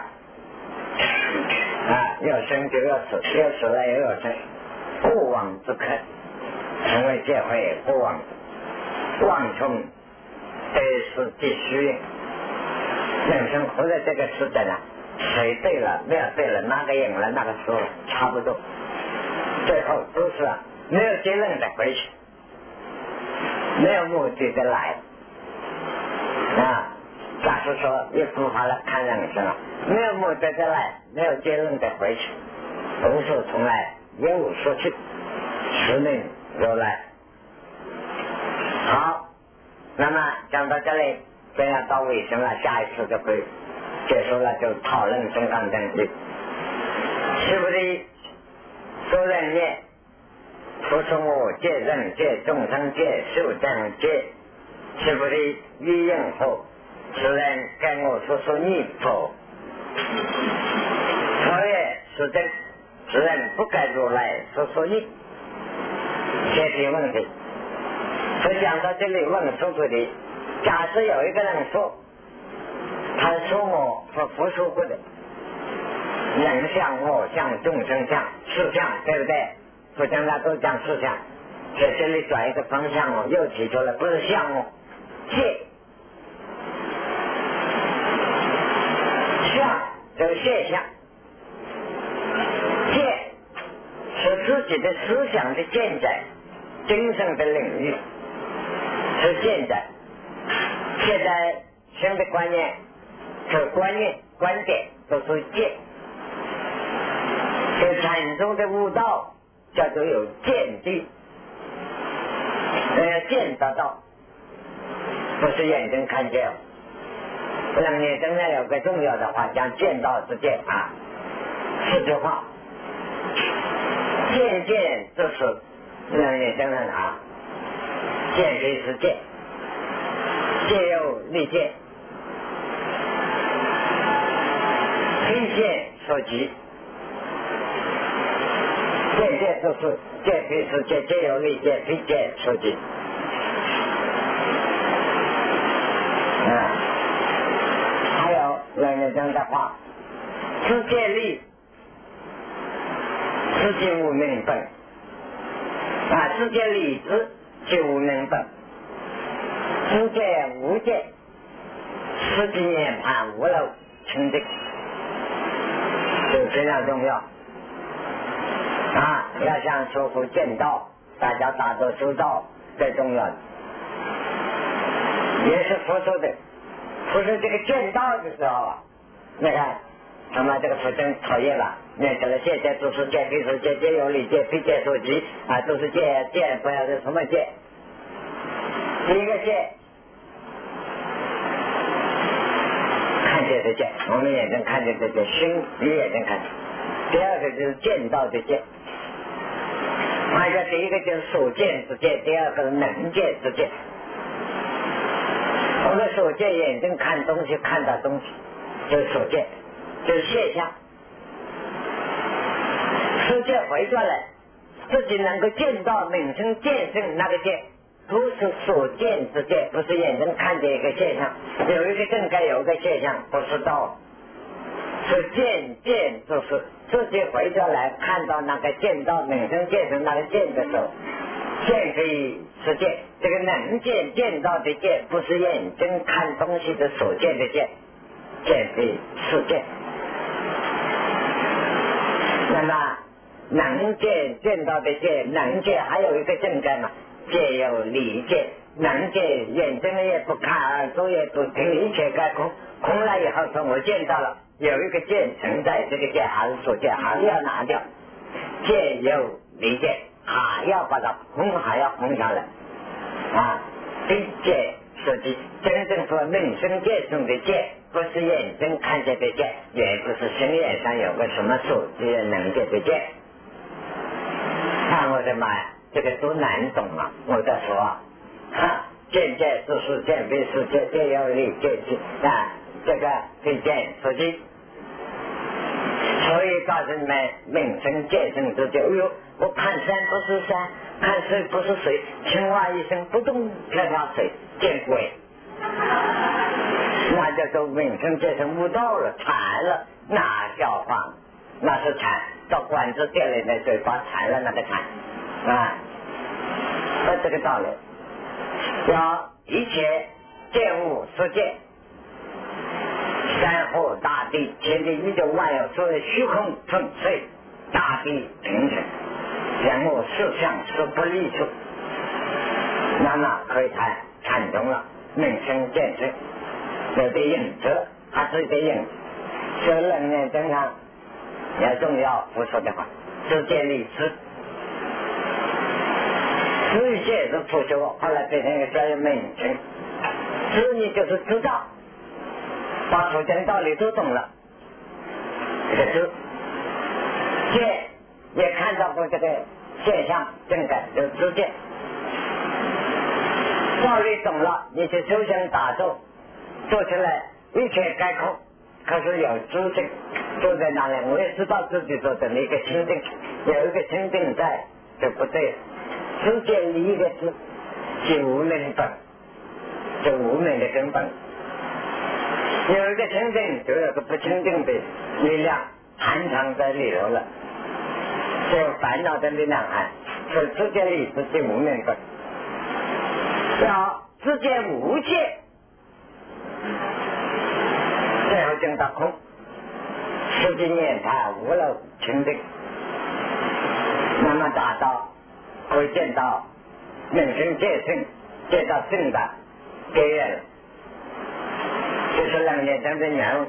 有生就有死，有死了也有生，过往之客成为结会过往妄从得失即虚。人生活在这个时代呢，谁对了没有对了，哪个赢了哪个输了，差不多，最后都是没有结论的回去，没有目的的来假设说一幅画了看人生了，没有目的的来，没有结论的回去，无所从来也无所去，时命如来。好，那么讲到这里这样到尾声了，下一次就会结束了，就讨论中港等级。是不是说人也不是我界人界众生界受正界，是不是一应后此人跟我说说你否？所以是真，此人不该如来说说你。这题问题，所以讲到这里问出处的，假设有一个人说，他说我说不说过的，人相、我相、众生相、事相，对不对？佛讲他都讲事相，在这里转一个方向又提出了不是相界。相就是现象，见是自己的思想的见在，精神的领域是见在。现在新的观念和观念观点都是见，就禅宗的悟道叫做有见地，见得到，不是眼睛看见。楞严经上有个重要的话讲见道之见4句话，见见就是楞严经上见非是见，见有立见，非见所及，见见就是见非是见，见有立见，非见所及。还有楞严经的话，知见立，知见无明本知见理知就无明本，知见无见，实际涅槃无漏清净，就非常重要要想说服见道，大家大多修道最重要的，也是佛说的。不是这个见道的时候你看他们这个佛真讨厌了，念起了见见都是见非是见，见有理见，非见所及都是见不要是什么见。第一个见看见的见，我们眼睛看见的见，心与眼睛看见。第二个就是见到的见，第一个就是所见之见，第二个是能见之见。我们所见眼睛看东西，看到东西就是所见，就是现象。世界回转来，自己能够见到名称见证那个见，不是所见之见，不是眼睛看见一个现象，有一个正该有一个现象，不是道，是见就是自己回转来看到那个见到名称见证那个见的时候，见可以是见，这个能见见到的见，不是眼睛看东西的所见的见，见可以是见。那么能见见到的见，能见还有一个正在嘛， 皆有理界，能界眼睁也不看，耳朵也不听，一切该空。空了以后说我见到了，有一个界存在，这个界还是所见，还是要拿掉。界有理界，还要把它空，还要空下来啊！对界实际真正说人生界中的界，不是眼睛看见的界，也不是心眼上有个什么所知能界的界。看我的妈呀，这个多难懂啊！我在说啊，见界是世界，非世界，界有理界啊，这个对见实际。所以告诉你们，人生界生之间，哎呦，我看山不是山，看水不是水，青蛙一声不动跳跳水，见鬼！那就都人生界生悟道了，禅了，那叫话，那是禅，到管子掉里的嘴巴禅了那个禅啊，这个道理。要一切见物世界。山河大地，天地宇宙万有，所谓虚空粉碎，大地平整，人物事项是不立处，那么可以禅中了，人生见识，有的影子，还是得影，所以人呢，经常要重要不说的话，知见理知，知与见是普修，后来变成一个叫人生，知你就是知道。把佛经道理都懂了，这个知见也看到过这个现象正感，就知见道理懂了，你去修行打坐做起来一切该空，可是有知性坐在那里，我也知道自己做的一个清定，有一个清定在就不对，知见离一个知即无明本，就无明的根本。有一个清净，就有个不清净的力量含藏在里头了，就烦恼的力量含，是知见理知见无明本。要知见无界，最后证到空，世间念他无漏清净，那么达到会见到人生界性，见到性的别人。就是2年前的人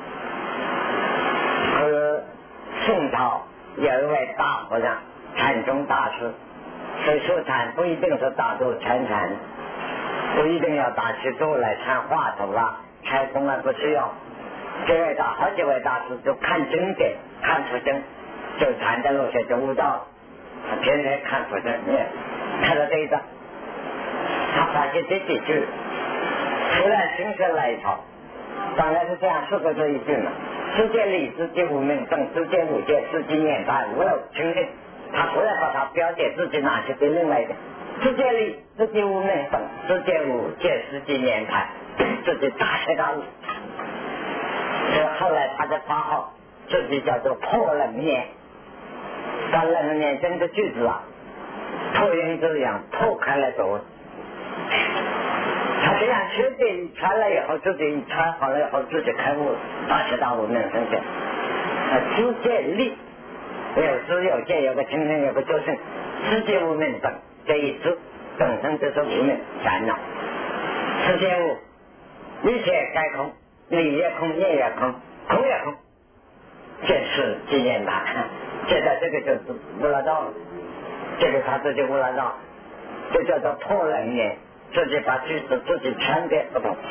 和宋朝有一位大和尚，禅宗大师，所以说禅不一定是打坐禅，不一定要打起坐来禅话头啊，开空啊，不需要。好几位大师就看经典，看佛经，就禅的路线就悟道，他天天看佛经，看到这一段，他发现这几句突然心血来潮。当然是这样4个字一句嘛，知见理知见无明本，知见五界世间念他无漏清净。他突然把它标解自己拿去对另外一点，知见理知见无明本，知见五界世间念他，自己大彻大悟。所以后来他的发号自己叫做破冷念，把冷念真的句子啊，破音字一样破开了走。他这样确定传了以后，自己传好了以后，自己开悟，大彻大悟能生见。知见理，有知有见，有个清净，有个究竟。知见无明本，这一知本身就是无明烦恼。知见无，一切该空，理也空，念也空，空也空。这是纪念他，现在这个就是无了道了，这个他自己无了道，这叫做破冷念。自己把句子自己全给不懂，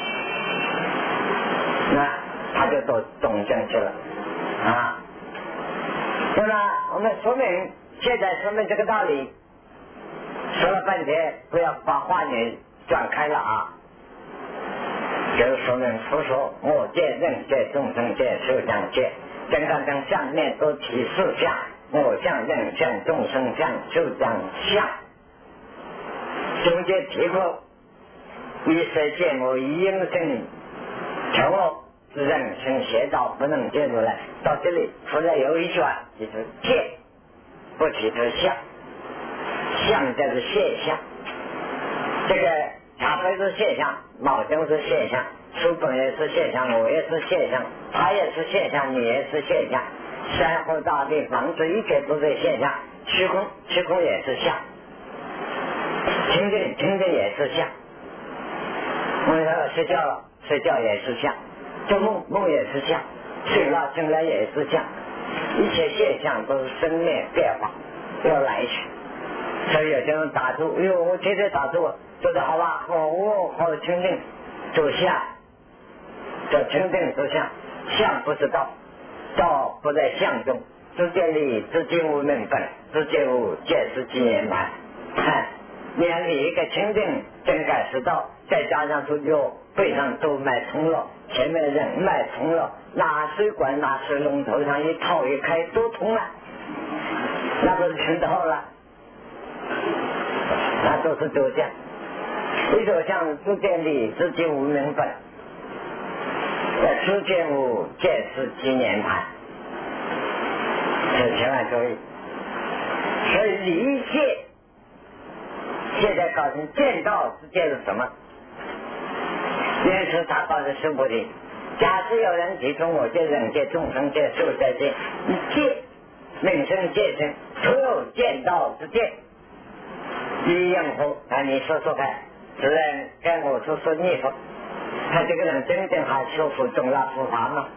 那他就都懂进去了啊。那么我们说明，现在说明这个道理，说了半天，不要把话语转开了啊。就是说明佛说我见人见众生见受想见，金刚经下面都提4相，我相人相众生相受想相，中间提过一色见我一应声求我是人生邪道不能见出来，到这里出来有一句话就是见，不提出相，相就是现象，这个茶杯是现象，毛巾是现象，书本也是现象，我也是现象，他也是现象，你也是现象，山河大地房子一切都是现象，虚空也是相， 清净也是相。我们说睡觉了，睡觉也是相；做梦也是相；醒来也是相。一切现象都是生灭变化，要来去。所以有些人打坐，我天天打坐，做得好吧？好清净，走相，叫清净走相。相不是道，道不在相中。知见理，知见无明本，知见无见识经验满。连你一个清净真感实道，再加上出就背上都脉通了，前面人脉通了，拿水管拿水龙头上一套一开都通了，那不是全套了？那都是走向。一走向知见理，知见无明本，知见无见识经验满。这千万注意，所以理解现在告诉你见道之见是什么？原始他告诉师父的，假使有人提出我见人见众生见寿者见，一见名声见身，所有见道之见，你应否？你说说看，只能跟我说你说，他这个人真正还修复中了佛法吗？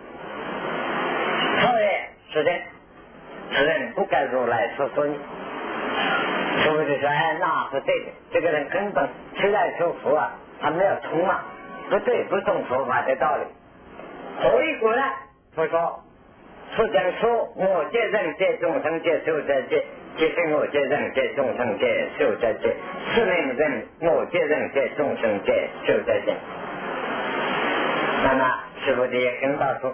是的，此人不该如来说你。师父就说：“那是对的，这个人根本虽然修佛啊，他没有通啊，不对，不懂佛法的道理。所以过来，佛说，佛讲说，我见人见众生见寿者见，即是我见人见众生见寿者见，是名人我见人见众生见寿者见。”那么师父也跟他说，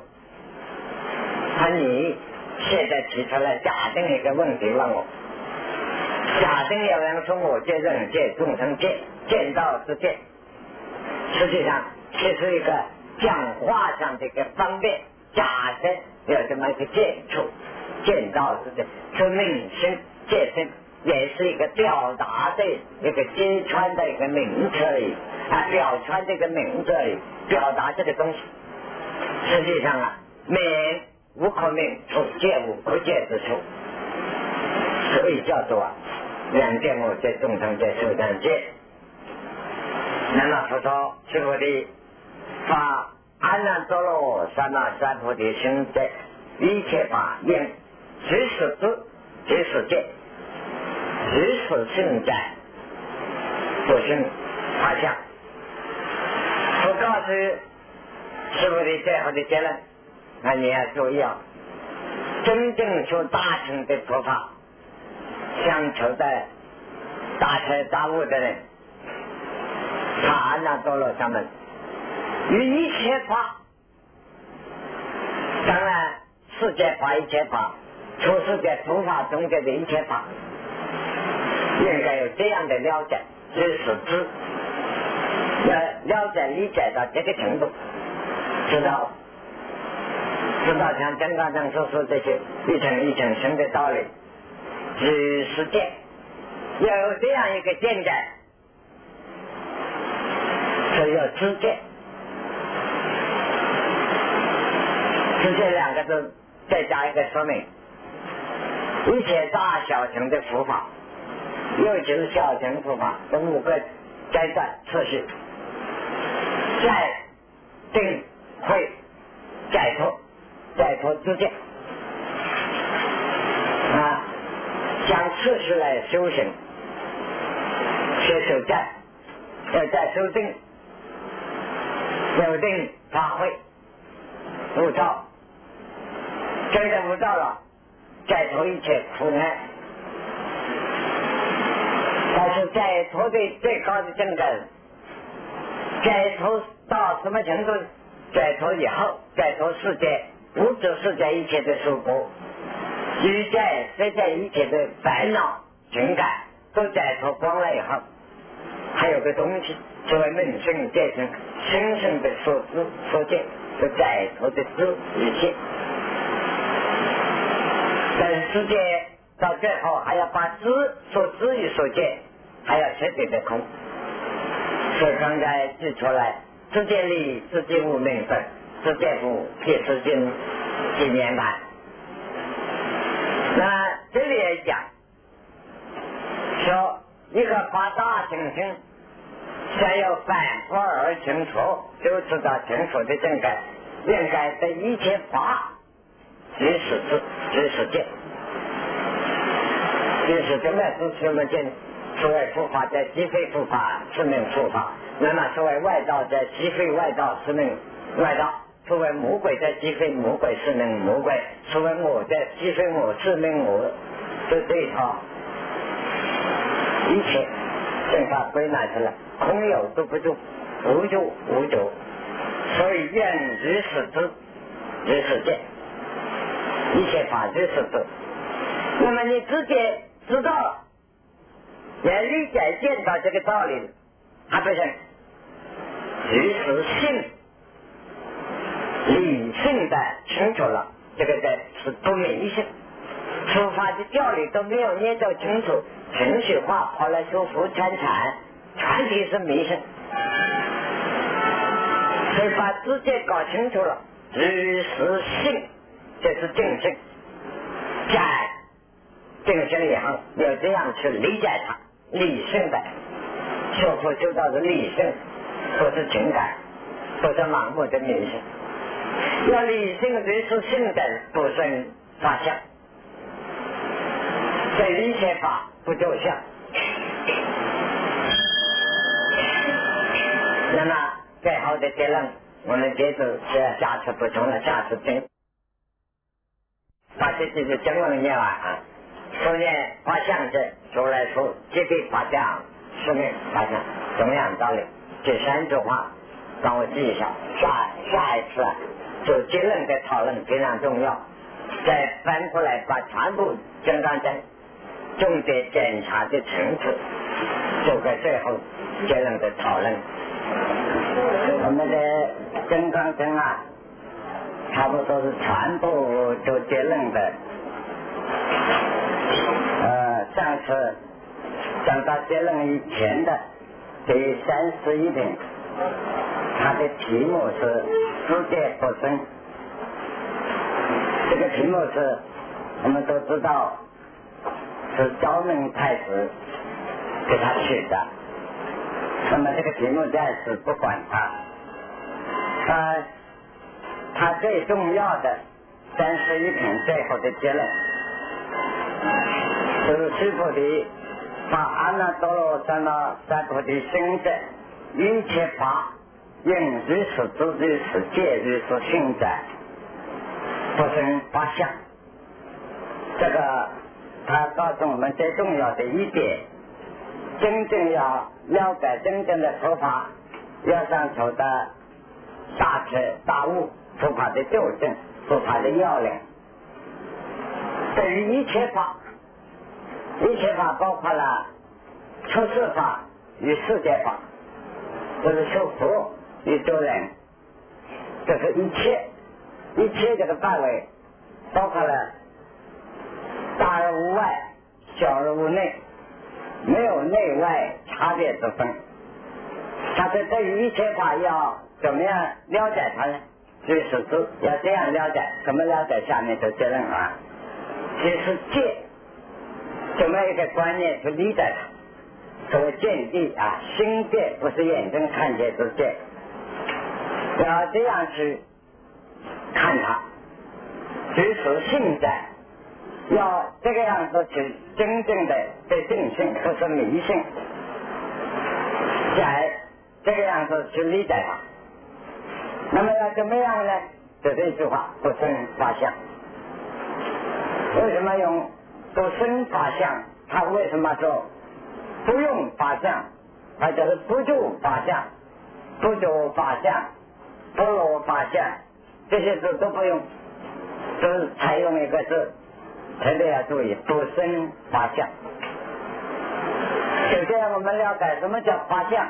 你现在提出来假定一个问题问我。假定有人说我见人见众生见，见道是见，实际上这是一个讲话上的一个方便。假设有这么一个见处，见道是见，是名声见身，也是一个表达的一个揭穿的一个名词而已，表穿这个名字而已，表达这个东西。实际上名无可名处，见无可见之处，所以叫做人见我见众生见寿者见。那么佛说师父的法安然坐落三藐三菩提心者，一切法应随时知随时见，随时性在不生法相。我告诉师父的最后的结论，你要注意真正所达成的佛法，想求在大彻大悟的人，他安然坐落上门，于一切法，当然世界法一切法，出世界诸法中间的一切法，应该有这样的了解，知识知，要了解理解到这个程度，知道像真刚上所说这些一层一层深的道理，知识见，要有这样一个见解，所以要知见。知见两个字再加一个说明，一切大小乘的佛法，尤其是小乘佛法的5个阶段次序，在定慧解脱知见将次序来修行，先守戒，要再修定，有定发挥悟道，真的悟道了，解脱一切苦难。但是解脱的最高的境界，解脱到什么程度？解脱以后，解脱世界物质世界一切的束缚，一切世界一切的烦恼情感都解脱光了以后，还有个东西作为名声见身，生生的所知所见，是解脱的知一切。但是世界到最后还要把所知与所见还要彻底的空。所以刚才指出来，知见理，知见无明本，知见无也知见经验满。那这里也讲说， 一个发大精神，先要反复而清楚，就知道清楚的正该应该的一切法即是智，即是见，即是正来是什么见？所谓佛法在即非佛法，是名佛法。那么所谓外道在即非外道，是名外道。所谓魔鬼在即非魔鬼，是名魔鬼。所谓我在即非我，是名我。就这一套一切正法归纳出来，空有都不住，无住无住。所以愿即是知，即是见，一切法即是知。那么你直接知道了，也理解见到这个道理，还不行，即是信，理性的清楚了，这个是不迷信，出发的道理都没有念到清楚，情绪化跑来说服参禅，全体是迷信。所以把直接搞清楚了，即是信，这是正性。在正性以后，要这样去理解它，理性的说服修道是理性，不是情感，不是盲目的迷信。要理性即是性的，不生法相。这一切法不就相。那么最后的结论，我们接着下次补充了，下次听。把这几个经文念完啊。首先法相者，如来说即对法相，是名法相，同样道理。这三句话让我记一下，下一次啊，就结论的讨论非常重要。再翻过来把全部金刚经重点检查的层次，做个最后结论的讨论。我们的金刚经啊，差不多是全部做结论的。上次讲到结论以前的第31品，它的题目是世界不生。这个题目是我们都知道是昭明太子给他取的，那么这个题目暂时不管他最重要的31品最后的结论就是须菩提，把阿耨多罗三藐三菩提心者，一切法应如是知，如是戒，如是行者，不生法相。这个他告诉我们最重要的一点，真正要了解真正的佛法，要想求得大彻大悟，佛法的究竟，佛法的要领。对于一切法，一切法包括了出世法与世界法，就是修佛与救人，这是一切这个范围，包括了大而无外，小而无内，没有内外差别之分。他是对于一切法要怎么样了解它呢？就是知，要这样了解，怎么了解？下面就结论啊，就是戒，怎么一个观念去理解它？所谓见地啊，心戒不是眼睛看见之戒，要这样去看它，就是信在，要这个样子去真正的对正信，不是迷信，在这个样子去理解它。那么要怎么样呢？就这句话，不生法相。为什么用不生法相？他为什么说不用法相？他就是不住法相，不住法相，不落法相，这些字都不用，都是采用一个字，特别要注意，不生法相。首先我们了解什么叫法相，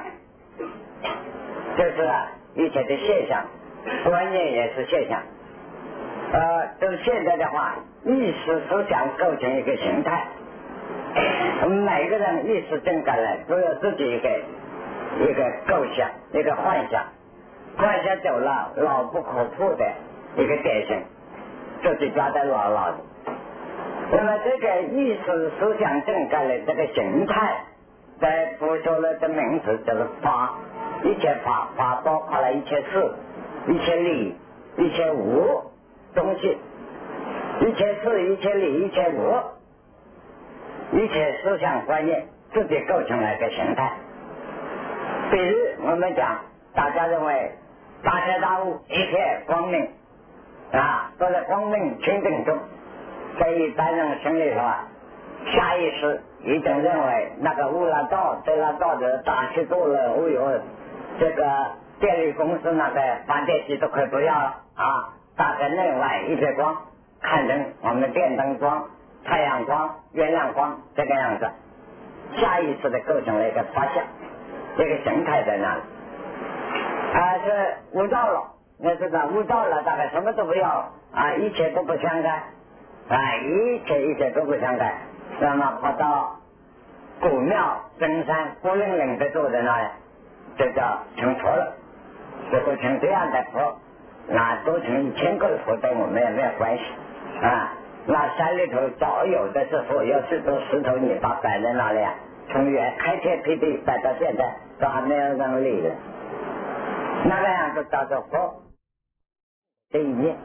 就是一切的现象，观念也是现象。就是现在的话，意识思想构成一个形态，我们每个人意识正感来都有自己一个构想，一个幻想，幻想久了牢不可破的一个典型，自己抓得牢牢的。那么这个意识思想正感的这个形态， 在佛教里的名字叫做法，一切法，法包括了一切事、一切理、一切无东西，一切事、一切理、一切无，一切思想观念自己构成了一个形态。比如我们讲，大家认为大彻大悟，一切光明都在光明清净中，在一般人心里头下意识一定认为那个悟了道得了道的大气度了，这个电力公司那个发电机都快不要了大概内外一片光，看成我们电灯光、太阳光、月亮光这个样子，下意识的构成了一个发相，这个形态在那里是悟道了。那知道悟道了，大概什么都不要一切都不相干一切都不相干，那么跑到古庙深山孤零零的坐在那里，这叫成佛了。如果成这样的佛，那多成1000个佛跟我们也没有关系那山里头早有的是佛，有许多石头泥巴摆在那里从原开天辟地摆到现在都还没有人理了，那个样子叫做佛的一面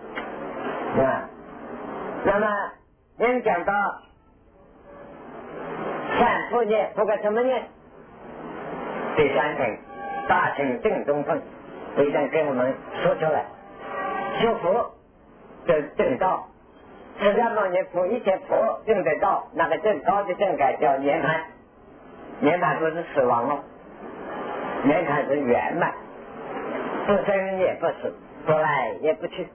那么人讲到善负念，不管什么念，第3层大乘正宗分一定给我们说出来。修佛的正道，释迦牟尼佛一切佛正的道，那个正高的正改叫涅槃。涅槃不是死亡了，涅槃是圆满，不生也不死，不来也不去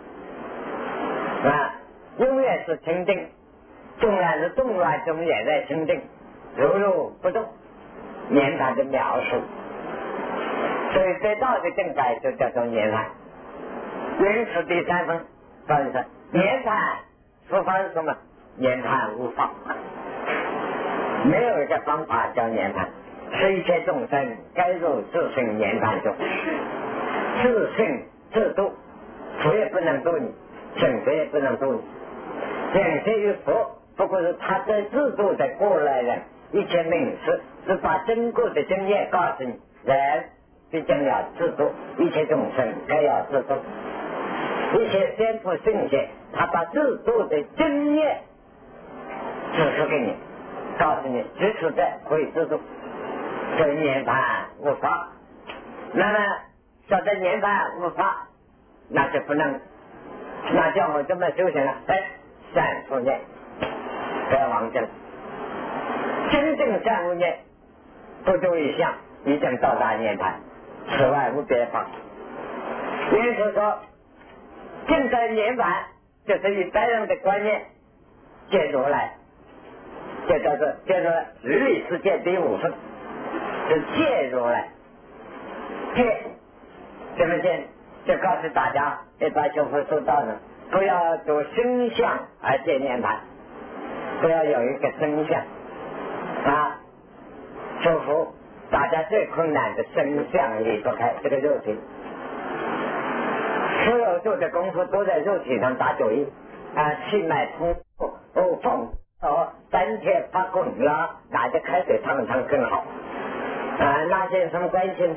永远是清净，纵然是动乱中也在清净，如不动，涅槃的描述。所以对道的正改就叫做涅槃。因此第3分说是涅槃，说法是什么？涅槃无法，没有一个方法叫涅槃，是一切众生该入自性涅槃中，自性自度，佛也不能度你，圣者也不能度你。圣者与佛不过是他在自度的过来人，一切名词是把珍贵的经验告诉你，人毕竟要自度，一切众生该要自度，一些先父圣贤他把自度的经验指示给你，告诉你只此在会自度，这涅槃无法。那么说的涅槃无法，那就不能，那叫我这么修行了善负念不要忘记了，真正善负念不足一项已经到达涅槃，此外无别法。因此说正在涅槃就是以般人的观念见如来，这叫做见如来日理世界第5分，是见如来。见怎么见？就告诉大家一般修佛修道呢，不要做身相而见涅槃，不要有一个身相修佛大家最困难的身相离不开这个肉体，所有做的功夫都在肉体上打主意气脉通风丹田发滚拿着开水烫烫更好那些什么关系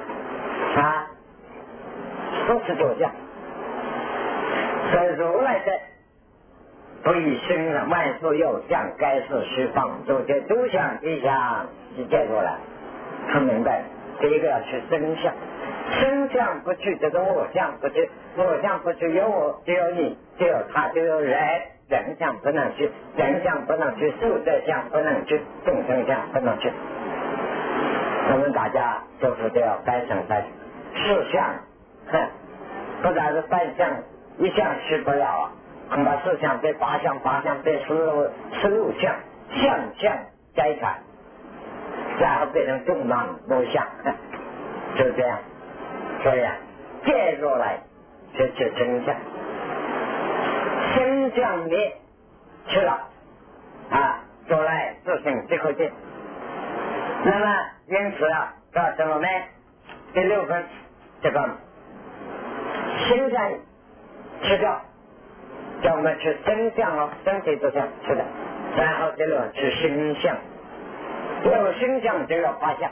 都是走向。所以如来的不以身万术有相，该是虚放，就这诸相一相是见过来，他明白第一个要去真相，真相不去就是我相不去，我相不去有我就有你就有他就有人，人相不能去，人相不能去，寿者相不能去，众生相不能去。我们大家就是这样半生半世相不然是半相一项去不了恐怕4项被8项，8项被16项，项摘产，然后变成众忙无相就这样。所以见如来就是真相，真相灭去了如来自性即可见。那么因此告诉我们第6分这个心善去掉，叫我们去身相身体之相去的，然后第6去心相有形象就要发相。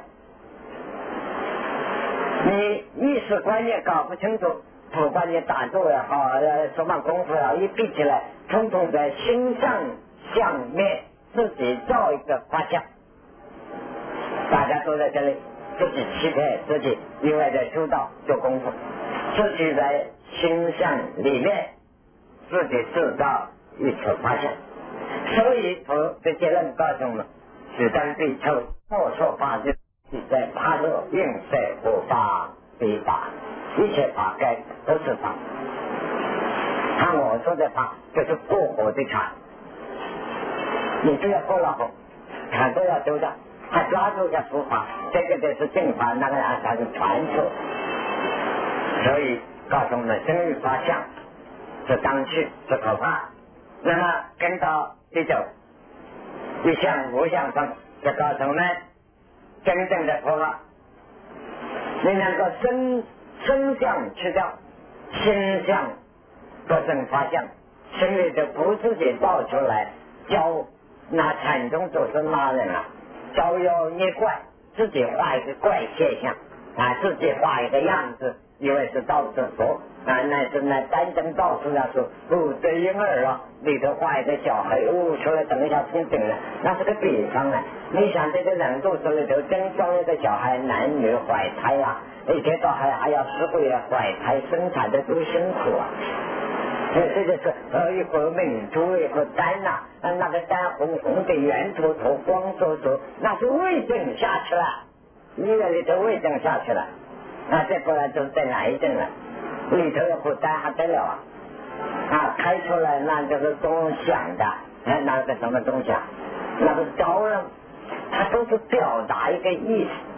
你意识观念搞不清楚，不管你打坐也好，什么功夫也好，一闭起来，统统在心上相面自己造一个发相。大家都在这里自己欺骗自己，因为在修道做功夫，自己在心相里面自己制造一次发相。所以佛的结论告诉我们：此当必抽，莫说法就在怕热应色无法非法，一切法该都是法。看我说的法就是过火的茶，你不要过了火，看都要丢掉，还抓住个佛法，这个就是正法，那个按它是传授。所以告诉我们生育法相是当去是可怕。那么跟到第九一相无相分，就告诉我们真正的佛法，你能够身相去掉，心相不生法相，心里就不自己造出来教，那禅宗就是骂人了，教妖孽怪，自己画一个怪现象啊，自己画一个样子，以为是道士佛啊，那是那单真道士要说对婴儿啊，里头画一个小孩出来等一下从顶了，那是个比方啊。你想这个人肚子里头真装一个小孩，男女怀胎啊，一天到还要10个月怀胎生产的多辛苦啊。这就是一会明珠一会丹呐，那个丹红红的圆坨坨光秃秃，那是胃症下去了，医院里头胃症下去了，那再过来就得癌症了，里头有丹还得了啊，开出来那就是东想的，那个什么东西啊，那个招人，它都是表达一个意思。